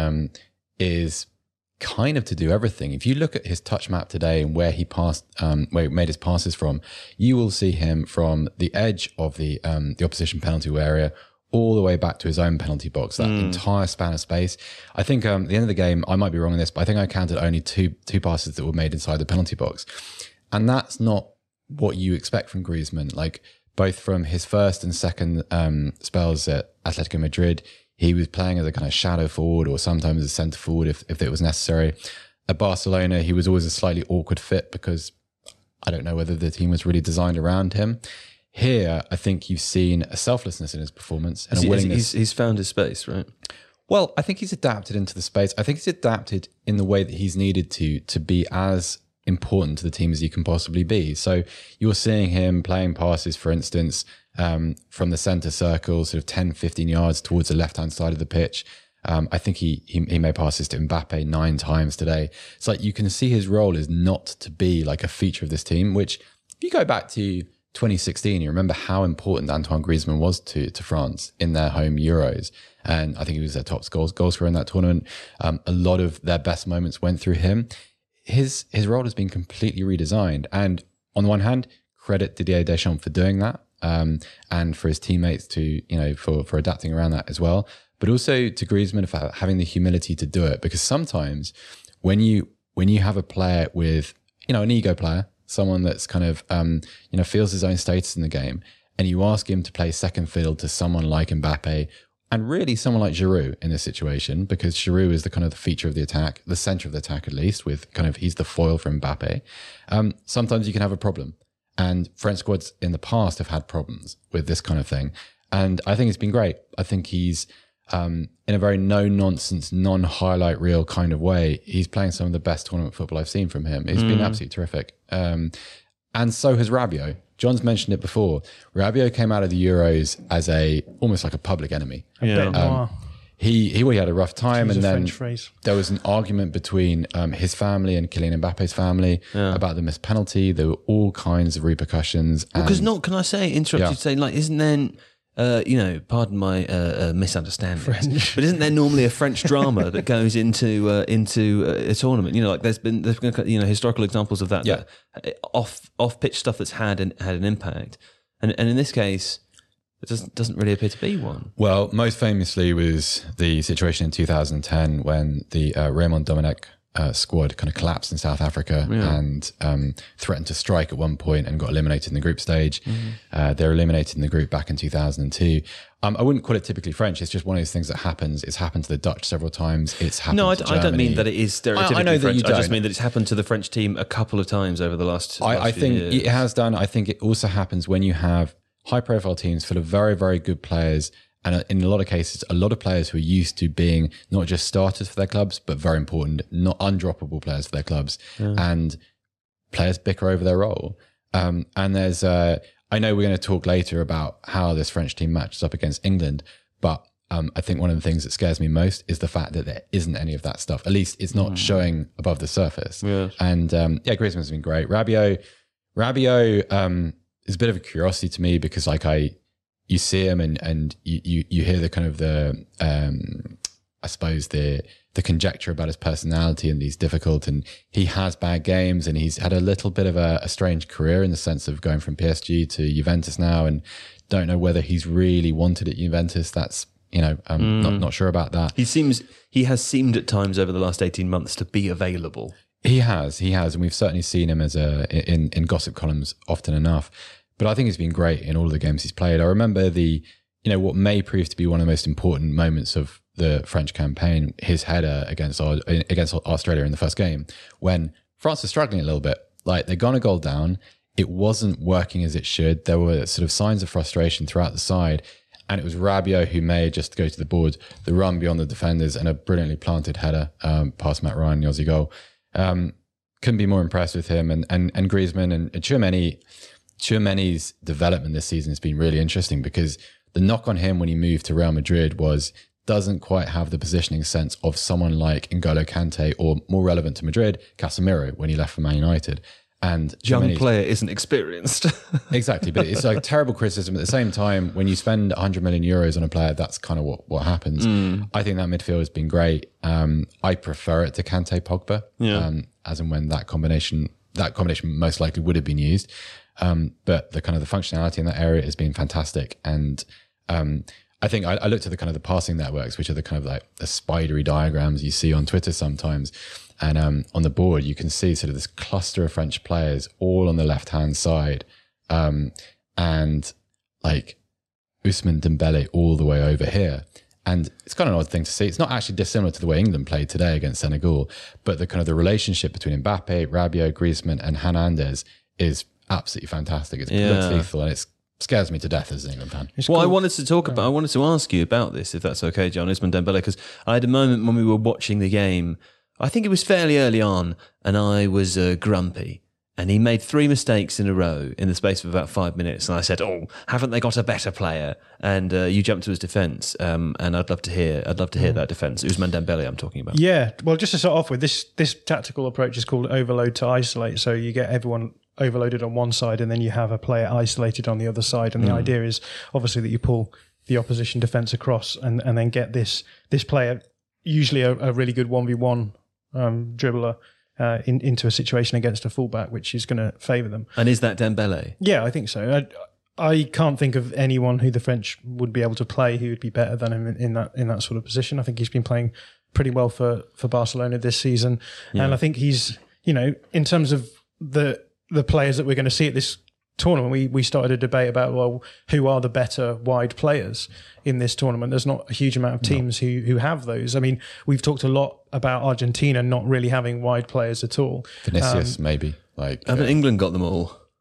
is kind of to do everything. If you look at his touch map today and where he passed, where he made his passes from, you will see him from the edge of the opposition penalty area all the way back to his own penalty box, that entire span of space. I think at the end of the game, I might be wrong on this, but I think I counted only two passes that were made inside the penalty box. And that's not what you expect from Griezmann. Like both from his first and second spells at Atletico Madrid, he was playing as a kind of shadow forward or sometimes as a centre forward if it was necessary. At Barcelona, he was always a slightly awkward fit because I don't know whether the team was really designed around him. Here, I think you've seen a selflessness in his performance and a willingness. He's found his space, right? Well, I think he's adapted into the space. I think he's adapted in the way that he's needed to be as important to the team as he can possibly be. So you're seeing him playing passes, for instance, from the centre circle, sort of 10, 15 yards towards the left-hand side of the pitch. I think he made passes to Mbappe 9 times today. It's like you can see his role is not to be like a feature of this team, which if you go back to 2016, you remember how important Antoine Griezmann was to France in their home Euros. And I think he was their top goal scorer in that tournament. A lot of their best moments went through him. His role has been completely redesigned. And on the one hand, credit Didier Deschamps for doing that, and for his teammates for adapting around that as well. But also to Griezmann for having the humility to do it. Because sometimes when you have a player with, an ego player, someone that's kind of, feels his own status in the game, and you ask him to play second fiddle to someone like Mbappe, and really someone like Giroud in this situation, because Giroud is the kind of the feature of the attack, the center of the attack at least, with kind of, he's the foil for Mbappe. Sometimes you can have a problem. And French squads in the past have had problems with this kind of thing. And I think it's been great. I think he's, in a very no-nonsense, non-highlight reel kind of way, he's playing some of the best tournament football I've seen from him. It's been absolutely terrific. And so has Rabiot. John's mentioned it before. Rabiot came out of the Euros as almost like a public enemy. He had a rough time, and then there was an argument between his family and Kylian Mbappe's family about the missed penalty. There were all kinds of repercussions. Because can I say, interrupt you to say, like, isn't there, pardon my misunderstanding, but isn't there normally a French drama that goes into a tournament? You know, like there's been historical examples of that. Yeah. That off pitch stuff that's had an impact, and in this case, it doesn't really appear to be one. Well, most famously was the situation in 2010 when the Raymond Domenech squad kind of collapsed in South Africa and threatened to strike at one point and got eliminated in the group stage. They were eliminated in the group back in 2002. I wouldn't call it typically French. It's just one of those things that happens. It's happened to the Dutch several times. It's happened to Germany. I don't mean that it is stereotypically I know French. That you don't. I just mean that it's happened to the French team a couple of times over the last I few think years. it has done. I think it also happens when you have high-profile teams full of very, very good players, and in a lot of cases, a lot of players who are used to being not just starters for their clubs, but very important, not undroppable players for their clubs, and players bicker over their role. And there's, I know we're going to talk later about how this French team matches up against England, but I think one of the things that scares me most is the fact that there isn't any of that stuff. At least it's not showing above the surface. Yes. And Griezmann's been great. Rabiot is a bit of a curiosity to me because you see him and you hear the kind of I suppose the conjecture about his personality and he's difficult and he has bad games and he's had a little bit of a strange career in the sense of going from PSG to Juventus now and don't know whether he's really wanted at Juventus. That's, I'm not sure about that. He has seemed at times over the last 18 months to be available. He has, and we've certainly seen him as in gossip columns often enough. But I think he's been great in all of the games he's played. I remember what may prove to be one of the most important moments of the French campaign, his header against Australia in the first game, when France was struggling a little bit. Like they'd gone a goal down, it wasn't working as it should. There were sort of signs of frustration throughout the side. And it was Rabiot who made, just to go to the board, the run beyond the defenders and a brilliantly planted header past Matt Ryan, the Aussie goal. Couldn't be more impressed with him. And Griezmann and Tchouaméni's development this season has been really interesting because the knock on him when he moved to Real Madrid doesn't quite have the positioning sense of someone like N'Golo Kante or more relevant to Madrid, Casemiro when he left for Man United. And young player isn't experienced. Exactly, but it's like terrible criticism. At the same time, when you spend 100 million euros on a player, that's kind of what happens. I think that midfield has been great. I prefer it to Kante Pogba, as and when that combination most likely would have been used. But the kind of the functionality in that area has been fantastic. And I think I looked at the kind of the passing networks, which are the kind of like the spidery diagrams you see on Twitter sometimes. And on the board, you can see sort of this cluster of French players all on the left-hand side. And like Ousmane Dembele all the way over here. And it's kind of an odd thing to see. It's not actually dissimilar to the way England played today against Senegal, but the kind of the relationship between Mbappe, Rabiot, Griezmann and Hernandez is absolutely fantastic. It's blood lethal and it scares me to death as an England fan. I wanted to ask you about this, if that's okay, John, Ousmane Dembele, because I had a moment when we were watching the game, I think it was fairly early on, and I was grumpy. And he made 3 mistakes in a row in the space of about 5 minutes. And I said, haven't they got a better player? And you jumped to his defence. And I'd love to hear that defence. Ousmane Dembele I'm talking about. Yeah. Well, just to start off with, this tactical approach is called overload to isolate. So you get everyone overloaded on one side and then you have a player isolated on the other side. And the idea is obviously that you pull the opposition defence across and then get this player, usually a really good 1v1 dribbler, into a situation against a fullback, which is going to favour them. And is that Dembele? Yeah, I think so. I can't think of anyone who the French would be able to play who would be better than him in that sort of position. I think he's been playing pretty well for Barcelona this season, and I think he's, in terms of the players that we're going to see at this tournament, we started a debate about, who are the better wide players in this tournament. There's not a huge amount of teams who have those. I mean, we've talked a lot about Argentina not really having wide players at all. Vinicius, maybe. Haven't England got them all?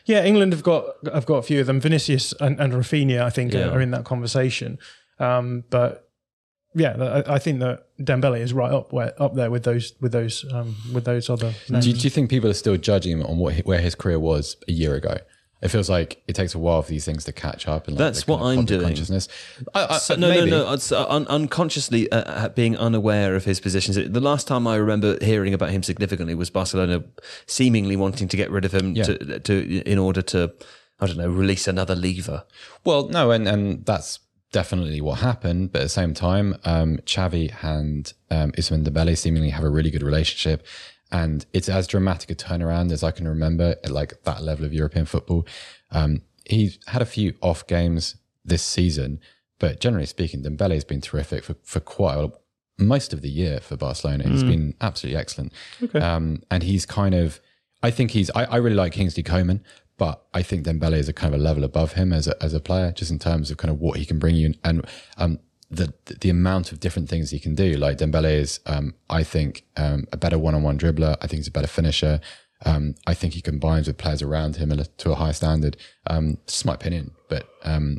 Yeah, England have got a few of them. Vinicius and Rafinha, I think, are in that conversation. But yeah, I think that Dembele is right up there with those other names. Do you think people are still judging him on where his career was a year ago? It feels like it takes a while for these things to catch up. And that's what I'm doing. Consciousness. No. It's unconsciously being unaware of his positions. The last time I remember hearing about him significantly was Barcelona seemingly wanting to get rid of him in order to, I don't know, release another lever. Well, no, and that's definitely what happened. But at the same time, Xavi and Ousmane Dembele seemingly have a really good relationship. And it's as dramatic a turnaround as I can remember at like that level of European football. He's had a few off games this season, but generally speaking, Dembele has been terrific for most of the year for Barcelona. He's been absolutely excellent. Okay. And he's kind of, I really like Kingsley Coman, but I think Dembele is a kind of a level above him as a player, just in terms of kind of what he can bring you and the amount of different things he can do. Like Dembele is, I think, a better one-on-one dribbler. I think he's a better finisher. I think he combines with players around him to a high standard. It's my opinion, but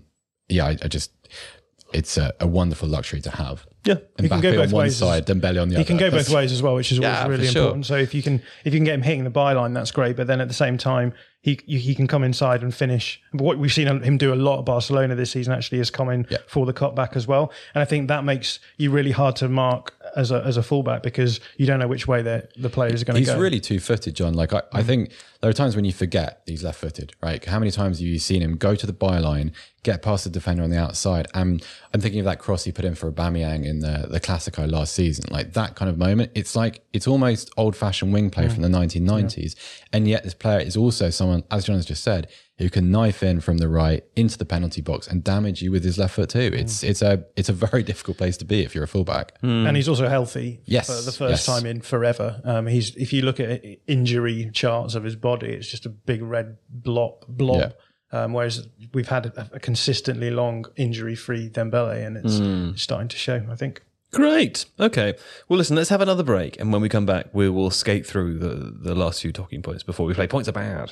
it's a wonderful luxury to have. Yeah, he can go both on one ways. side, Dembele on the other. He can go both ways as well, which is always really important. Sure. So if you can get him hitting the byline, that's great. But then at the same time, he can come inside and finish. But what we've seen him do a lot at Barcelona this season actually is come in for the cutback as well. And I think that makes you really hard to mark as a fullback because you don't know which way the players are going to go. He's really two-footed, John. Like I think there are times when you forget he's left-footed, right? How many times have you seen him go to the byline, get past the defender on the outside? And I'm thinking of that cross he put in for Aubameyang in the Clasico last season. Like that kind of moment, it's almost old-fashioned wing play from the 1990s. And yet this player is also someone, as John has just said, who can knife in from the right into the penalty box and damage you with his left foot too. It's a very difficult place to be if you're a fullback. And he's also healthy for the first time in forever. If you look at injury charts of his body, it's just a big red blob. Yeah. Whereas we've had a consistently long injury-free Dembele, and it's starting to show, I think. Great. Okay. Well, listen, let's have another break. And when we come back, we will skate through the last few talking points before we play Points Are Bad.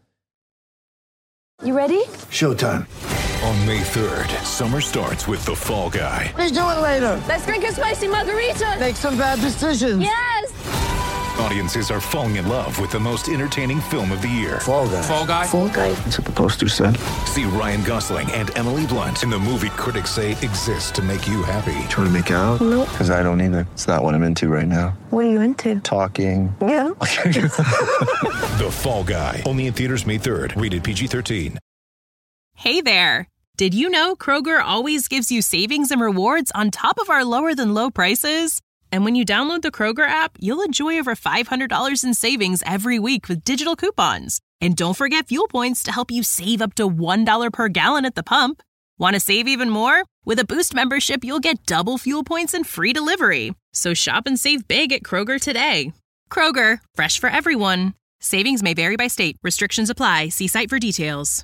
You ready? Showtime. On May 3rd, summer starts with The Fall Guy. Let's do it later. Let's drink a spicy margarita. Make some bad decisions. Yes. Audiences are falling in love with the most entertaining film of the year. Fall Guy. Fall Guy? Fall guy. That's what the poster said. See Ryan Gosling and Emily Blunt in the movie critics say exists to make you happy. Trying to make it out? Nope. Because I don't either. It's not what I'm into right now. What are you into? Talking. Yeah. The Fall Guy. Only in theaters May 3rd. Rated PG-13. Hey there. Did you know Kroger always gives you savings and rewards on top of our lower than low prices? And when you download the Kroger app, you'll enjoy over $500 in savings every week with digital coupons. And don't forget fuel points to help you save up to $1 per gallon at the pump. Want to save even more? With a Boost membership, you'll get double fuel points and free delivery. So shop and save big at Kroger today. Kroger, fresh for everyone. Savings may vary by state. Restrictions apply. See site for details.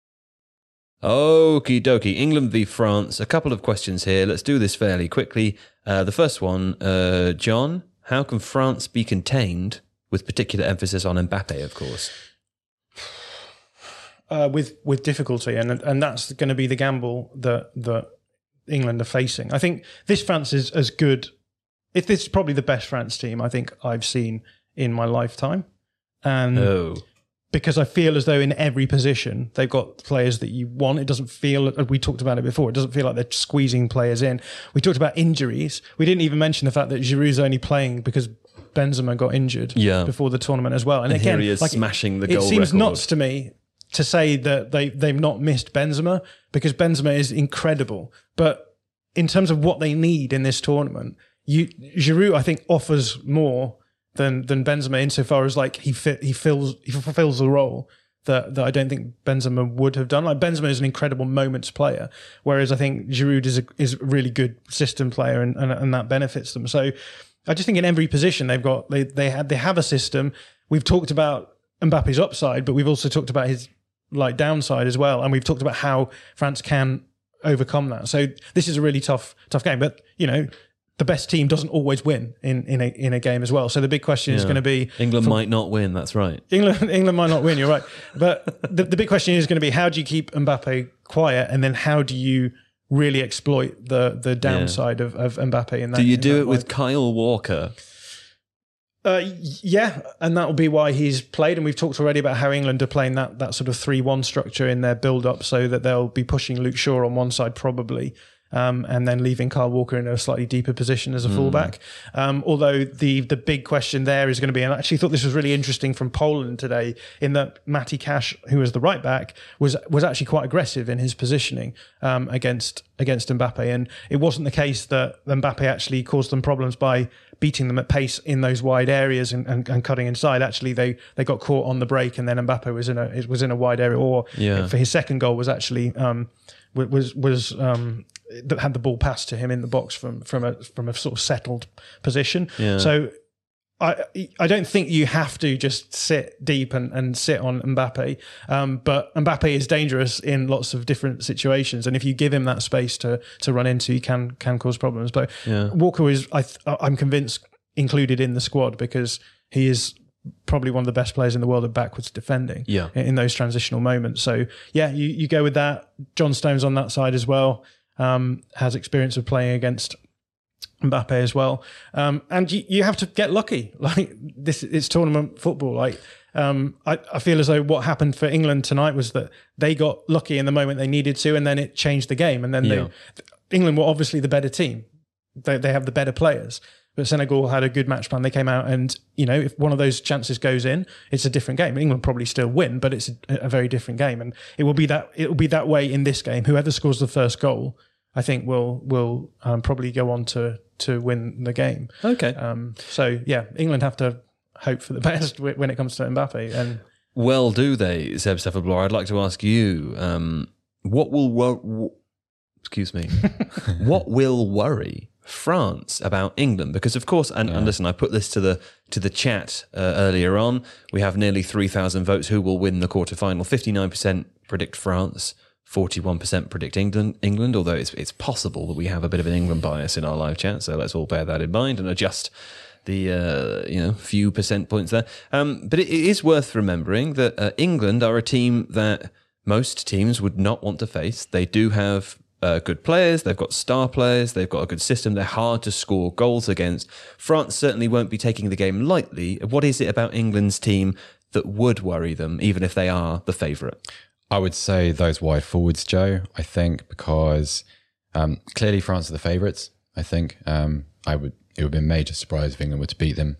Okie dokie. England v France. A couple of questions here. Let's do this fairly quickly. The first one, John, how can France be contained, with particular emphasis on Mbappe, of course? With difficulty, and that's going to be the gamble that England are facing. I think this France is as good. This is probably the best France team I think I've seen in my lifetime. Because I feel as though in every position they've got players that you want. It doesn't feel, we talked about it before, it doesn't feel like they're squeezing players in. We talked about injuries. We didn't even mention the fact that Giroud's only playing because Benzema got injured before the tournament as well. And again, here he is smashing the goal record. It seems nuts to me to say that they've not missed Benzema, because Benzema is incredible. But in terms of what they need in this tournament, Giroud, I think, offers more than Benzema insofar as like he fulfills the role that I don't think Benzema would have done. Like Benzema is an incredible moments player, whereas I think Giroud is a really good system player, and that benefits them. So I just think in every position they have a system. We've talked about Mbappe's upside, but we've also talked about his like downside as well, and we've talked about how France can overcome that. So this is a really tough game, but you know, the best team doesn't always win in a game as well. So the big question is going to be England might not win. That's right. England might not win. You're right. But the big question is going to be, how do you keep Mbappe quiet, and then how do you really exploit the downside of Mbappe in that? Do you do it with Kyle Walker? Yeah, and that will be why he's played. And we've talked already about how England are playing that sort of 3-1 structure in their build-up, so that they'll be pushing Luke Shaw on one side probably, and then leaving Kyle Walker in a slightly deeper position as a fullback. Although the big question there is going to be, and I actually thought this was really interesting from Poland today, in that Matty Cash, who was the right back, was actually quite aggressive in his positioning against Mbappe. And it wasn't the case that Mbappe actually caused them problems by beating them at pace in those wide areas and cutting inside. Actually, they got caught on the break, and then Mbappe was in a wide area. Or for his second goal was actually that had the ball passed to him in the box from a sort of settled position. Yeah. So I don't think you have to just sit deep and sit on Mbappe, but Mbappe is dangerous in lots of different situations, and if you give him that space to run into, he can cause problems. But Walker is, I'm convinced, included in the squad because he is probably one of the best players in the world at backwards defending in those transitional moments. So you go with that. John Stones on that side as well. Has experience of playing against Mbappe as well, and you have to get lucky. Like it's tournament football. Like I feel as though what happened for England tonight was that they got lucky in the moment they needed to, and then it changed the game. And then England were obviously the better team. They have the better players. But Senegal had a good match plan. They came out, and if one of those chances goes in, it's a different game. England probably still win, but it's a very different game, and it will be that way in this game. Whoever scores the first goal, I think, will probably go on to win the game. Okay. So England have to hope for the best when it comes to Mbappe. And well, do they, Seb Stefan-Bloor? I'd like to ask you, what will worry France about England? Because of course, and listen, I put this to the chat earlier on. We have nearly 3,000 votes. Who will win the quarterfinal? 59% predict France. 41% predict England, although it's possible that we have a bit of an England bias in our live chat. So let's all bear that in mind and adjust the few percent points there. But it is worth remembering that England are a team that most teams would not want to face. They do have good players, they've got star players, they've got a good system, they're hard to score goals against. France certainly won't be taking the game lightly. What is it about England's team that would worry them, even if they are the favourite? I would say those wide forwards, Joe, I think, because clearly France are the favourites. I think it would be a major surprise if England were to beat them.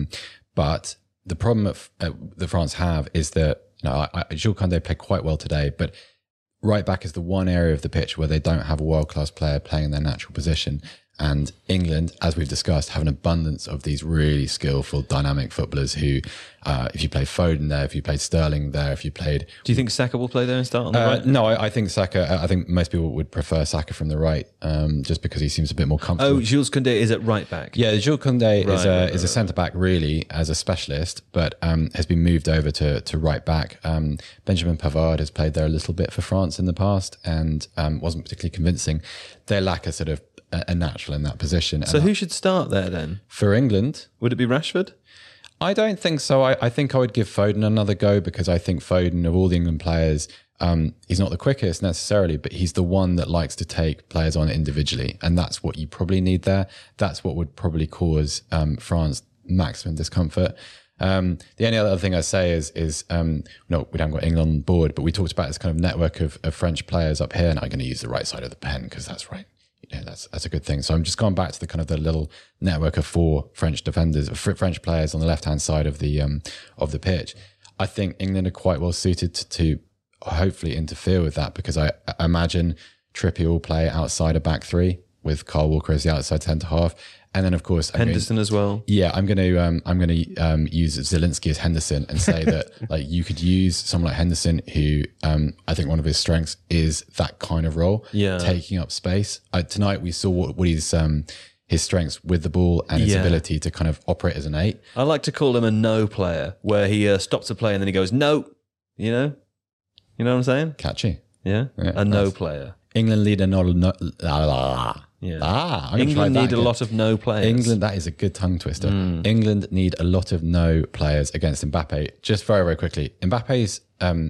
But the problem that France have is that Jules Koundé played quite well today, but right back is the one area of the pitch where they don't have a world-class player playing in their natural position. And England, as we've discussed, have an abundance of these really skillful, dynamic footballers who, if you played Foden there, if you played Sterling there, if you played... Do you think Saka will play there and start on the right? No, I think Saka, I think most people would prefer Saka from the right, just because he seems a bit more comfortable. Oh, Jules Koundé is at right back? Yeah, Jules Koundé is a centre-back really, as a specialist, but has been moved over to right back. Benjamin Pavard has played there a little bit for France in the past and wasn't particularly convincing. They lack a sort of a natural in that position. So who should start there then? For England? Would it be Rashford? I don't think so. I think I would give Foden another go, because I think Foden, of all the England players, he's not the quickest necessarily, but he's the one that likes to take players on individually. And that's what you probably need there. That's what would probably cause France maximum discomfort. The only other thing I say is no, we haven't got England on board, but we talked about this kind of network of French players up here, and I'm going to use the right side of the pen because that's right. Yeah, that's a good thing. So I'm just going back to the kind of the little network of 4 French defenders, French players on the left-hand side of the pitch. I think England are quite well suited to hopefully interfere with that, because I imagine Trippier will play outside a back 3 with Kyle Walker as the outside centre half, and then of course Henderson as well. Yeah, I'm going to use Zielinski as Henderson and say that like you could use someone like Henderson, who I think one of his strengths is that kind of role, taking up space. Tonight we saw what his strengths with the ball and his ability to kind of operate as an 8. I like to call him a no player, where he stops a play and then he goes no. You know what I'm saying? Catchy. Yeah, a no player. England lead a no. Yeah. I'm gonna England try that need a again. lot of no players. England, that is a good tongue twister. England need a lot of no players against Mbappe. Just very, very quickly, Mbappe's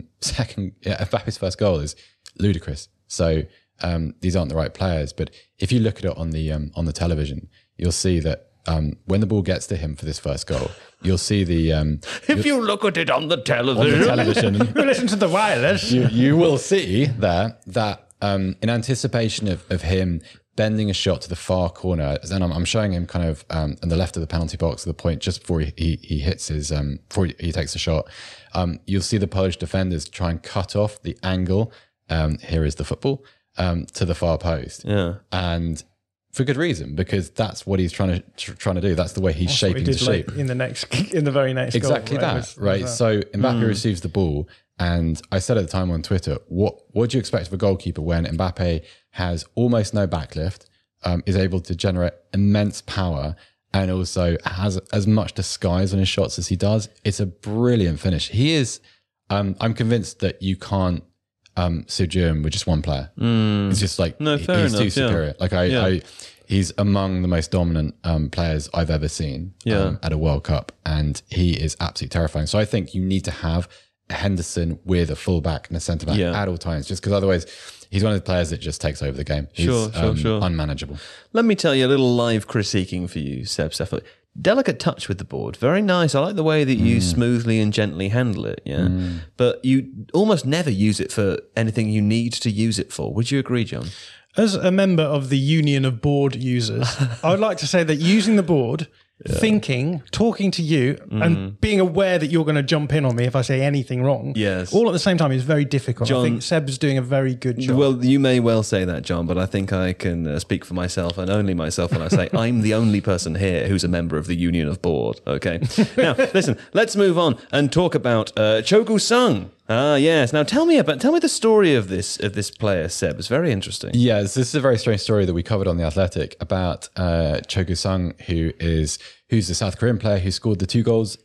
Mbappe's first goal is ludicrous. So these aren't the right players. But if you look at it on the television, you'll see that when the ball gets to him for this first goal, you'll see the. If you look at it on the television, You listen to the wireless. you will see there that in anticipation of him bending a shot to the far corner, then I'm showing him kind of on the left of the penalty box at the point just before he hits his before he takes the shot. You'll see the Polish defenders try and cut off the angle. Here is the football to the far post. Yeah, and for good reason, because that's what he's trying to do. That's the way he's shaping the shape. In the very next Exactly goal, that, right? So Mbappe receives the ball, and I said at the time on Twitter, what do you expect of a goalkeeper when Mbappe has almost no backlift, is able to generate immense power, and also has as much disguise on his shots as he does? It's a brilliant finish. He is. I'm convinced that you can't subdue him with just one player. It's just like he's too superior. Like he's among the most dominant players I've ever seen at a World Cup, and he is absolutely terrifying. So I think you need to have a Henderson with a fullback and a centre back at all times, just because otherwise he's one of the players that just takes over the game. He's unmanageable. Let me tell you a little live critiquing for you, Seb Sefo. Delicate touch with the board. Very nice. I like the way that you smoothly and gently handle it. Yeah. But you almost never use it for anything you need to use it for. Would you agree, John? As a member of the Union of Board Users, I would like to say that using the board, thinking, talking to you, and being aware that you're going to jump in on me if I say anything wrong, all at the same time is very difficult. John, I think Seb's doing a very good job. Well, you may well say that, John, but I think I can speak for myself and only myself when I say I'm the only person here who's a member of the Union of Board. Okay. Now, listen, let's move on and talk about Cho Gu-sung. Ah, yes. Now, tell me the story of this player, Seb. It's very interesting. Yes, this is a very strange story that we covered on The Athletic about Cho Gu-sung, who's the South Korean player who scored the 2 goals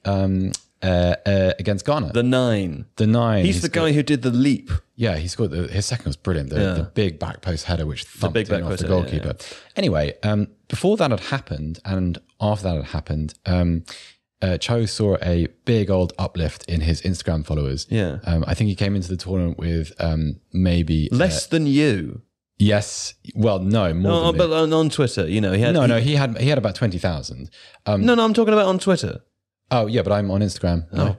against Ghana. The 9. He's the guy who did the leap. Yeah, he scored his second was brilliant. The big back post header which thumped in off the goalkeeper. Yeah. Anyway, before that had happened and after that had happened, Cho saw a big old uplift in his Instagram followers. Yeah. I think he came into the tournament with maybe less than you. Yes. Well, no, more than but on Twitter, he had he had about 20,000. No, I'm talking about on Twitter. Oh, yeah, but I'm on Instagram. Oh.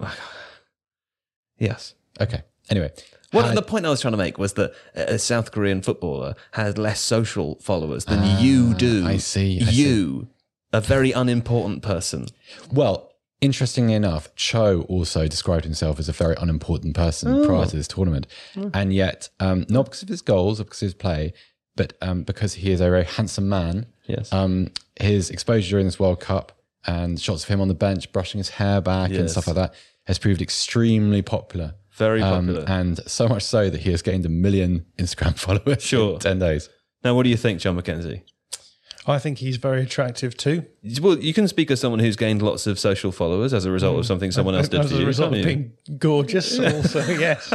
Yes. Okay. Anyway. Well, the point I was trying to make was that a South Korean footballer has less social followers than you do. I see. A very unimportant person. Well, interestingly enough, Cho also described himself as a very unimportant person prior to this tournament. And yet, not because of his goals or because of his play, but because he is a very handsome man. Yes. His exposure during this World Cup and shots of him on the bench, brushing his hair back and stuff like that, has proved extremely popular. Very popular. And so much so that he has gained 1 million Instagram followers in 10 days. Now, what do you think, John McKenzie? I think he's very attractive too. Well, you can speak as someone who's gained lots of social followers as a result of something someone else did for you. As a result of being gorgeous, also, yes.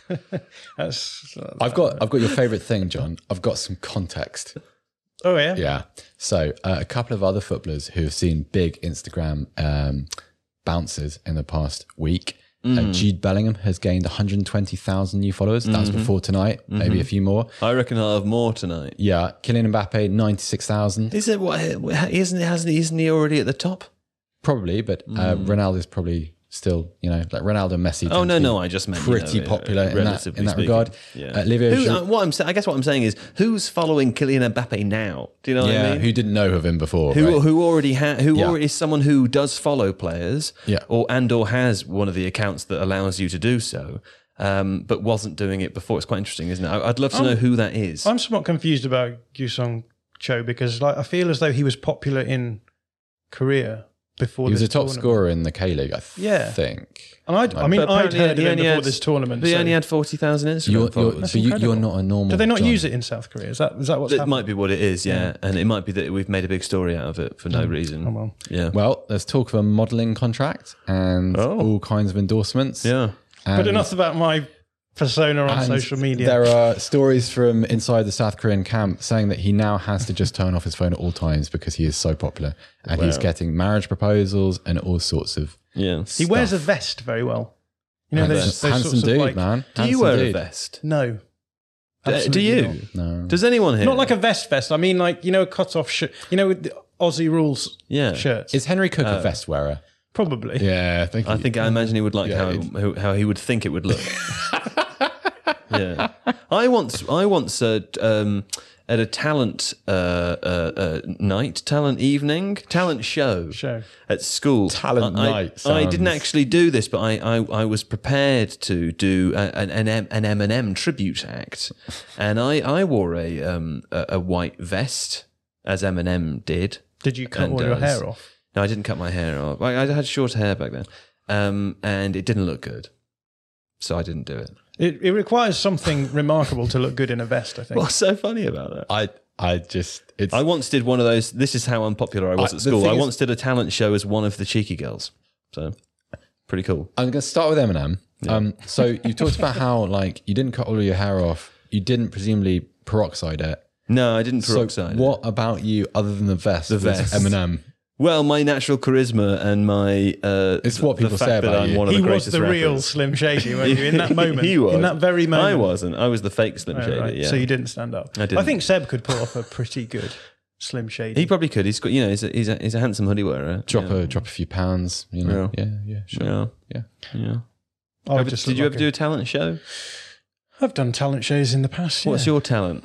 I've got your favourite thing, John. I've got some context. Oh, yeah? Yeah. So a couple of other footballers who have seen big Instagram bounces in the past week. Jude Bellingham has gained 120,000 new followers. That was before tonight, maybe a few more. I reckon I'll have more tonight. Yeah. Kylian Mbappe, 96,000. Is it what? Isn't he already at the top? Probably, but Ronaldo's probably still, like Ronaldo, Messi. Oh no, I just meant pretty popular in that regard. Yeah. I guess what I'm saying is, who's following Kylian Mbappe now? Do you know what I mean? Who didn't know of him before? Who already is someone who does follow players, or has one of the accounts that allows you to do so, but wasn't doing it before. It's quite interesting, isn't it? I'd love to know who that is. I'm somewhat confused about Gu-sung Cho because, I feel as though he was popular in Korea. Before he was a top scorer in the K-League, I think. And I'd heard of him before this tournament. But he only had 40,000 Instagram followers. You're not a normal. Do they not John. use it in South Korea? Is that what's happening? It might be what it is, yeah. And it might be that we've made a big story out of it for no reason. Oh, well. Yeah. Well, there's talk of a modelling contract and all kinds of endorsements. Yeah. But enough about my persona on social media. There are stories from inside the South Korean camp saying that he now has to just turn off his phone at all times because he is so popular. And he's getting marriage proposals and all sorts of stuff. He wears a vest very well. You know, those handsome sorts dude, of man. Do you wear a vest? No. Do you? Not. No. Does anyone here? Not like a vest. I mean, like, you know, a cut-off shirt. You know, with the Aussie Rules shirts. Is Henry Cook a vest wearer? Probably. Yeah, I imagine he would like how he would think it would look. Yeah, I once at a talent talent evening, talent show at school. Talent night. I didn't actually do this, but I was prepared to do an Eminem tribute act, and I wore a white vest as Eminem did. Did you cut all your hair off? No, I didn't cut my hair off. I had short hair back then, and it didn't look good, so I didn't do it. It requires something remarkable to look good in a vest, I think. What's so funny about that? I once did one of those. This is how unpopular I was at school. I once did a talent show as one of the cheeky girls. So, pretty cool. I'm going to start with Eminem. Yeah. So you talked about how like you didn't cut all of your hair off. You didn't presumably peroxide it. No, I didn't peroxide it. What about you, other than the vest? Eminem. Well, my natural charisma and my it's what people say about you. He was the real Slim Shady, weren't you? In that moment, he was. In that very moment, I wasn't. I was the fake Slim Shady. Right. Yeah. So you didn't stand up. I think Seb could pull off a pretty good Slim Shady. He probably could. He's got, you know, he's a handsome hoodie wearer. Drop a few pounds. You know. Yeah. Sure. Yeah. Did you ever do a talent show? I've done talent shows in the past. What's your talent?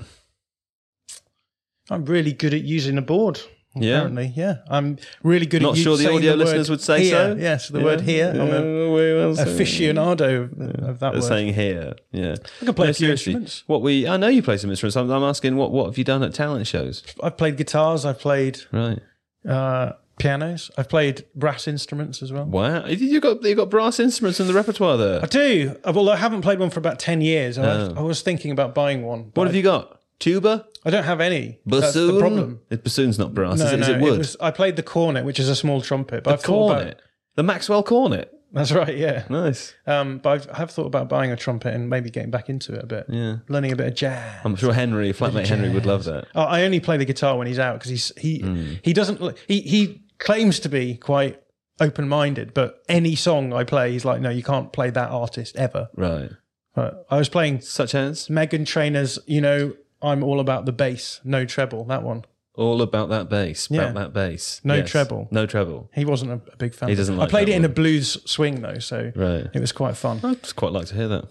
I'm really good at using a board. Apparently, I'm really good Not at sure the audio listeners would say here. so. Yes, the word here. I'm an aficionado of that word. Saying here, yeah. I can play a few instruments. I know you play some instruments. I'm asking, what have you done at talent shows? I've played guitars. I've played right. Pianos. I've played brass instruments as well. Wow, you got brass instruments in the repertoire there. I do. Although I haven't played one for about 10 years. I was thinking about buying one. What have you got? Tuba? I don't have any. Bassoon? That's the problem. Bassoon's not brass. No, is it wood? I played the cornet, which is a small trumpet. But the cornet? The Maxwell cornet? That's right, yeah. Nice. But I have thought about buying a trumpet and maybe getting back into it a bit. Yeah. Learning a bit of jazz. I'm sure flatmate Henry would love that. Oh, I only play the guitar when he's out because he doesn't... He claims to be quite open-minded, but any song I play, he's like, no, you can't play that artist ever. Right. I was playing... Such as? Meghan Trainor's, you know... I'm all about the bass, no treble, that one. All about that bass, about that bass. No treble. No treble. He wasn't a big fan. He doesn't like I played that it in a blues swing though, so it was quite fun. I'd just quite like to hear that.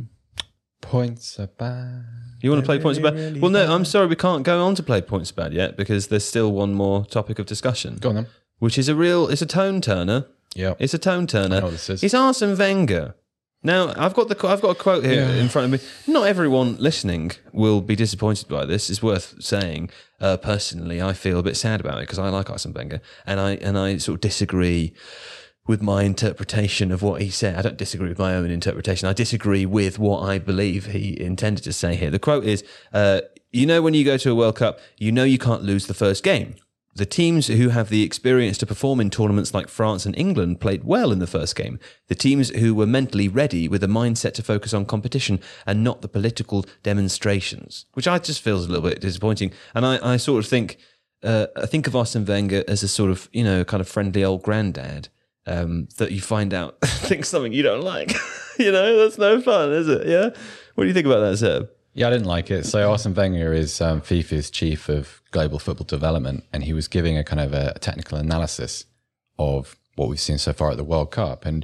Points are bad. You want to play Points Are Bad? Really well, no, bad. I'm sorry, we can't go on to play Points Are Bad yet because there's still one more topic of discussion. Go on then. Which is it's a tone turner. Yeah. It's a tone turner. I know what this is. It's Arsene Wenger. Now, I've got a quote here in front of me. Not everyone listening will be disappointed by this. It's worth saying. Personally, I feel a bit sad about it because I like Arsene Wenger, and I sort of disagree with my interpretation of what he said. I don't disagree with my own interpretation. I disagree with what I believe he intended to say here. The quote is, you know, when you go to a World Cup, you know you can't lose the first game. The teams who have the experience to perform in tournaments like France and England played well in the first game. The teams who were mentally ready with a mindset to focus on competition and not the political demonstrations, which I just feels a little bit disappointing. And I sort of think of Arsene Wenger as a sort of, you know, kind of friendly old granddad that you find out thinks something you don't like. You know, that's no fun, is it? Yeah. What do you think about that, Seb? Yeah, I didn't like it. So Arsene Wenger is FIFA's chief of global football development, and he was giving a kind of a technical analysis of what we've seen so far at the World Cup. And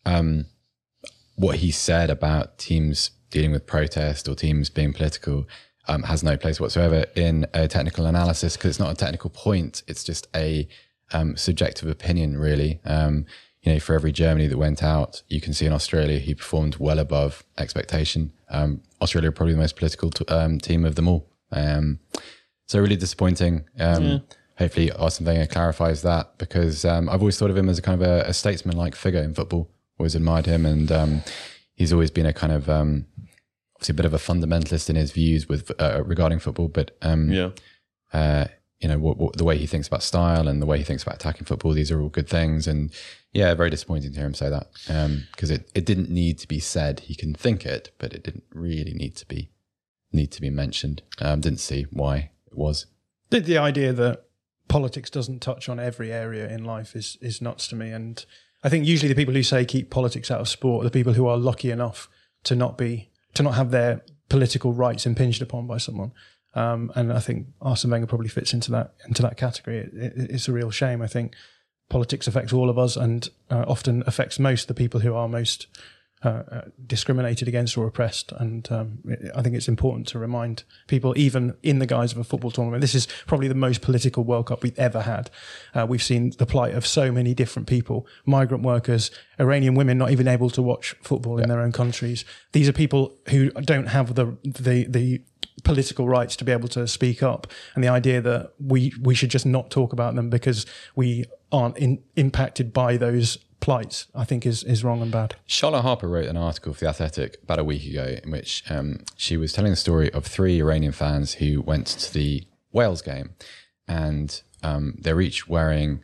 what he said about teams dealing with protest or teams being political has no place whatsoever in a technical analysis because it's not a technical point. It's just a subjective opinion, really. You know, for every Germany that went out, you can see in Australia he performed well above expectation. Australia are probably the most political team of them all. So really disappointing. Hopefully Arsene Wenger clarifies that because I've always thought of him as a kind of a statesman-like figure in football. Always admired him, and he's always been a kind of obviously a bit of a fundamentalist in his views with regarding football. But the way he thinks about style and the way he thinks about attacking football. These are all good things. And yeah, very disappointing to hear him say that, because it didn't need to be said. He can think it, but it didn't really need to be mentioned. Didn't see why it was. The idea that politics doesn't touch on every area in life is nuts to me. And I think usually the people who say keep politics out of sport are the people who are lucky enough to not have their political rights impinged upon by someone. And I think Arsene Wenger probably fits into that category. It's a real shame. I think politics affects all of us, and often affects most the people who are most discriminated against or oppressed. And I think it's important to remind people, even in the guise of a football tournament, this is probably the most political World Cup we've ever had. We've seen the plight of so many different people, migrant workers, Iranian women not even able to watch football in their own countries. These are people who don't have the political rights to be able to speak up. And the idea that we should just not talk about them because we aren't impacted by those plights, I think is wrong and bad. Charlotte Harper wrote an article for The Athletic about a week ago in which she was telling the story of 3 Iranian fans who went to the Wales game, and they're each wearing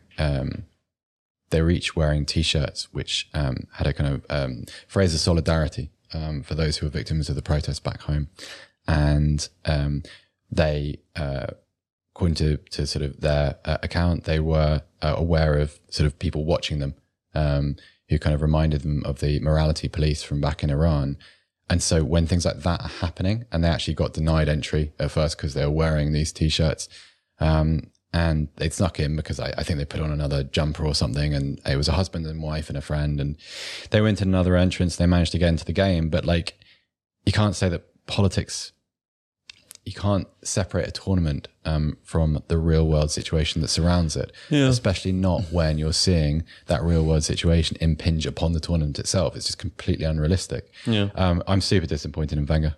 T-shirts which had a kind of phrase of solidarity for those who were victims of the protests back home, and they, according to sort of their account, they were aware of sort of people watching them, who kind of reminded them of the morality police from back in Iran. And so when things like that are happening, and they actually got denied entry at first because they were wearing these T-shirts, and they snuck in because I think they put on another jumper or something, and it was a husband and wife and a friend, and they went in another entrance, they managed to get into the game. But like, you can't say that politics, you can't separate a tournament from the real world situation that surrounds it, especially not when you're seeing that real world situation impinge upon the tournament itself. It's just completely unrealistic. Yeah. I'm super disappointed in Wenger.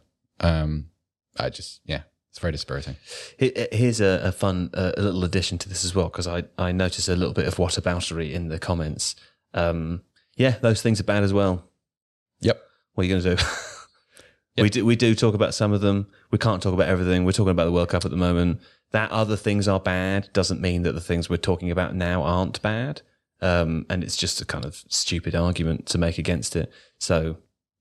It's very dispiriting. Here's a fun little addition to this as well, because I noticed a little bit of whataboutery in the comments. Those things are bad as well. Yep. What are you going to do? Yep. We do talk about some of them. We can't talk about everything. We're talking about the World Cup at the moment. That other things are bad doesn't mean that the things we're talking about now aren't bad. And it's just a kind of stupid argument to make against it. So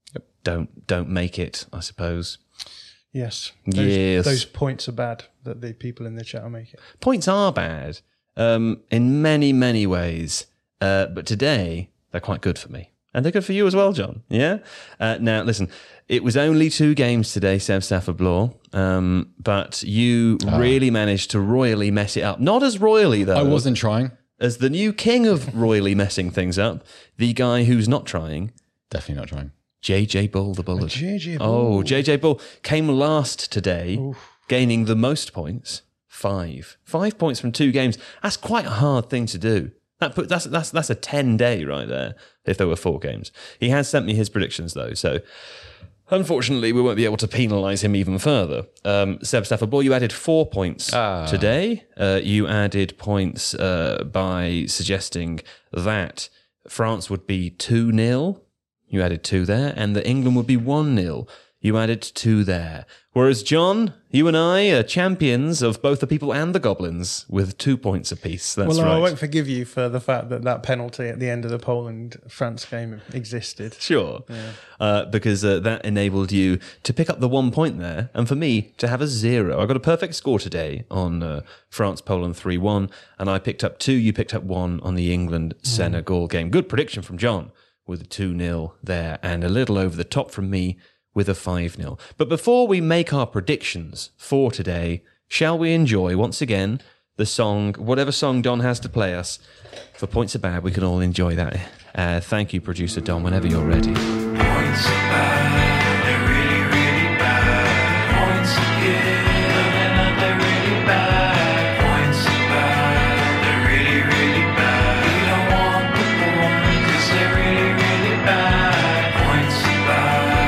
don't make it, I suppose. Yes. Yes. Those points are bad that the people in the chat are making. Points are bad in many, many ways. But today, they're quite good for me. And they're good for you as well, John. Yeah? Now, listen, it was only 2 games today, Seb Stafford Bloor, but you really managed to royally mess it up. Not as royally, though. I wasn't trying. As the new king of royally messing things up, the guy who's not trying. Definitely not trying. JJ Bull, the Bullard. JJ Bull. Oh, JJ Bull came last today, gaining the most points, 5. 5 points from 2 games. That's quite a hard thing to do. That's a 10-day right there, if there were 4 games. He has sent me his predictions, though, so unfortunately we won't be able to penalise him even further. Seb Stafford Bloor, you added 4 points today. You added points by suggesting that France would be 2-0. You added 2 there, and that England would be 1-0. You added 2 there. Whereas, John, you and I are champions of both the people and the goblins with 2 points apiece. That's right. I won't forgive you for the fact that penalty at the end of the Poland-France game existed. Sure. Yeah. Because that enabled you to pick up the 1 point there, and for me to have a 0. I got a perfect score today on France-Poland 3-1, and I picked up 2. You picked up 1 on the England-Senegal game. Good prediction from John with a 2-0 there, and a little over the top from me with a 5-0. But before we make our predictions for today, shall we enjoy, once again, the song, whatever song Don has to play us? For Points Are Bad, we can all enjoy that. Thank you, producer Don, whenever you're ready. Points are bad, they're really, really bad. Points are good, and they're really bad. Points are bad, they're really, really bad. We don't want the points, 'cause they're really, really bad. Points are bad.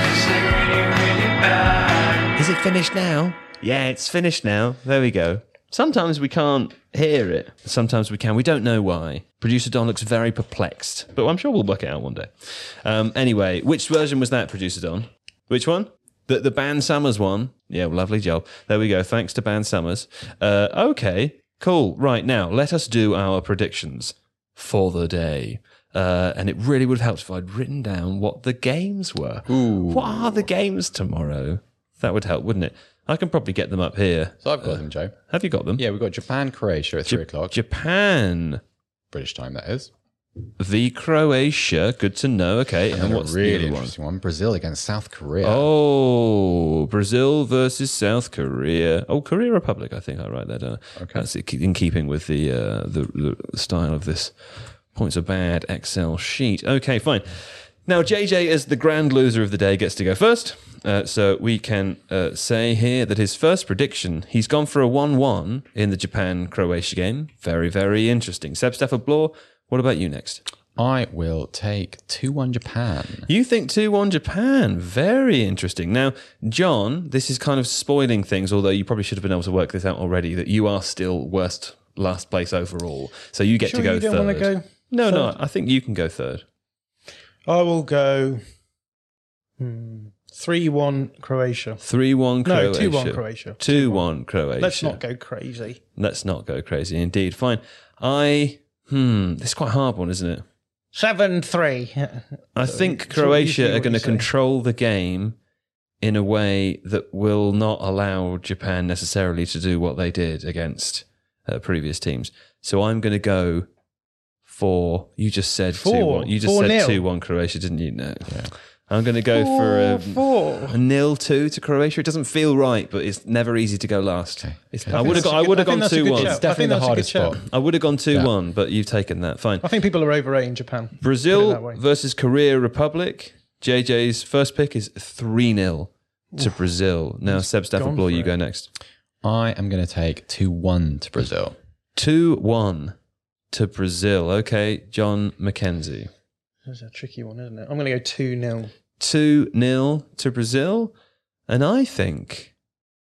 Is it finished now? Yeah, it's finished now. There we go. Sometimes we can't hear it. Sometimes we can. We don't know why. Producer Don looks very perplexed, but I'm sure we'll work it out one day. Anyway, which version was that, Producer Don? Which one? The Ban Summers one? Yeah, lovely job. There we go. Thanks to Ban Summers. Okay, cool. Right, now, let us do our predictions for the day. And it really would have helped if I'd written down what the games were. Ooh. What are the games tomorrow? That would help, wouldn't it? I can probably get them up here. So I've got them, Joe. Have you got them? Yeah, we've got Japan, Croatia at 3 o'clock. Japan. British time, that is. V Croatia. Good to know. Okay. And what's a really the other interesting one? Brazil against South Korea. Oh, Brazil versus South Korea. Oh, Korea Republic. I think I write that down. Okay. That's in keeping with the style of this Points are bad Excel sheet. Okay, fine. Now, JJ, as the grand loser of the day, gets to go first. So we can say here that his first prediction, he's gone for a 1-1 in the Japan-Croatia game. Very, very interesting. Seb Stafford Bloor, what about you next? I will take 2-1 Japan. You think 2-1 Japan? Very interesting. Now, John, this is kind of spoiling things, although you probably should have been able to work this out already, that you are still last place overall. So you get to go you don't third. Want to go no, third? no, I think you can go third. I will go 3-1 Croatia. 3-1 Croatia. No, 2-1 Croatia. 2-1 Croatia. Let's not go crazy. Let's not go crazy. Indeed. Fine. This is quite a hard one, isn't it? 7-3. I think Croatia are going to control the game in a way that will not allow Japan necessarily to do what they did against previous teams. So I'm going to go for, you just said 2-1. You just said 2-1 Croatia, didn't you? No. Yeah. I'm going to go for a 0-2 to Croatia. It doesn't feel right, but it's never easy to go last. Okay. I would have gone 2-1. It's definitely the hardest spot. I would have gone 2-1, but you've taken that. Fine. I think people are overrating Japan. Brazil versus Korea Republic. JJ's first pick is 3-0 to Brazil. Now, Seb Stafford Bloor, you go next. I am going to take 2-1 to Brazil. 2-1 to Brazil. Okay, John McKenzie. That's a tricky one, isn't it? I'm going to go 2-0. 2-0 to Brazil. And I think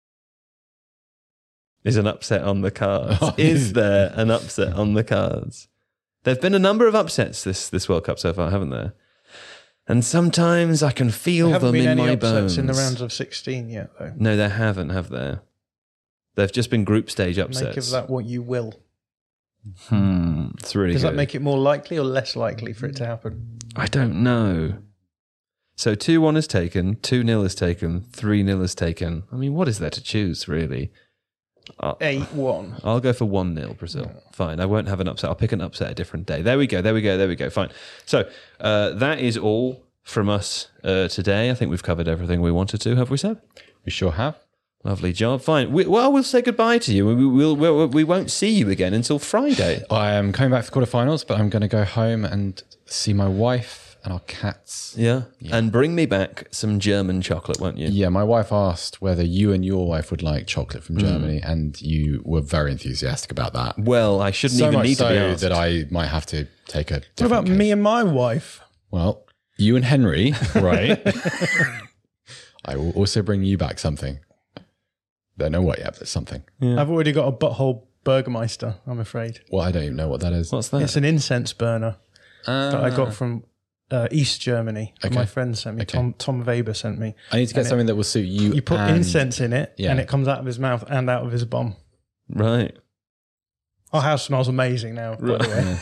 there's an upset on the cards. Is there an upset on the cards? There have been a number of upsets this World Cup so far, haven't there? And sometimes I can feel them in my bones. There haven't been any upsets in the rounds of 16 yet, though. No, there haven't, have there? They've just been group stage upsets. Make of that what you will. It's really Does good. that make it more likely or less likely for it to happen? I don't know. So 2-1 is taken, 2-0 is taken, 3-0 is taken. I mean, what is there to choose, really? 8-1. I'll go for 1-0 Brazil. Yeah. Fine. I won't have an upset. I'll pick an upset a different day. There we go. Fine. So that is all from us today. I think we've covered everything we wanted to, have we, Seb? We sure have. Lovely job. Fine. We'll say goodbye to you. We won't see you again until Friday. I am coming back for quarterfinals, but I'm going to go home and see my wife and our cats. Yeah. And bring me back some German chocolate, won't you? Yeah, my wife asked whether you and your wife would like chocolate from Germany, and you were very enthusiastic about that. Well, I shouldn't even need to be asked. So much so that I might have to take a different What about case. me and my wife? Well, you and Henry, right? I will also bring you back something. Don't know what yet, but something. Yeah. I've already got a butthole Burgermeister, I'm afraid. Well, I don't even know what that is. What's that? It's an incense burner that I got from East Germany. Okay. My friend sent me. Okay. Tom Weber sent me. I need to get something that will suit you. You put incense in it, Yeah. and it comes out of his mouth and out of his bum. Right. Our house smells amazing now, by the way.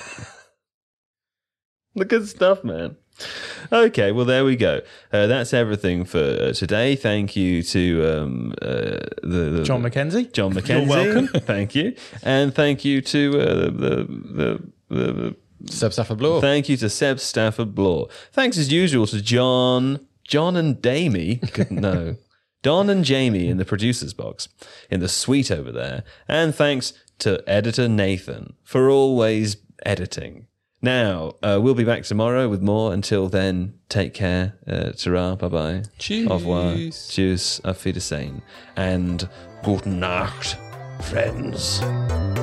The good stuff, man. Okay, well, there we go. That's everything for today. Thank you to the John McKenzie. John McKenzie. You're welcome. Thank you. And thank you to the Seb Stafford Bloor. Thank you to Seb Stafford Bloor. Thanks as usual to John and Damie. No. Don and Jamie in the producer's box, in the suite over there. And thanks to editor Nathan for always editing. Now, we'll be back tomorrow with more. Until then, take care. Ta-ra, bye-bye. Tschüss. Au revoir. Tschüss, auf Wiedersehen. And gute Nacht, friends.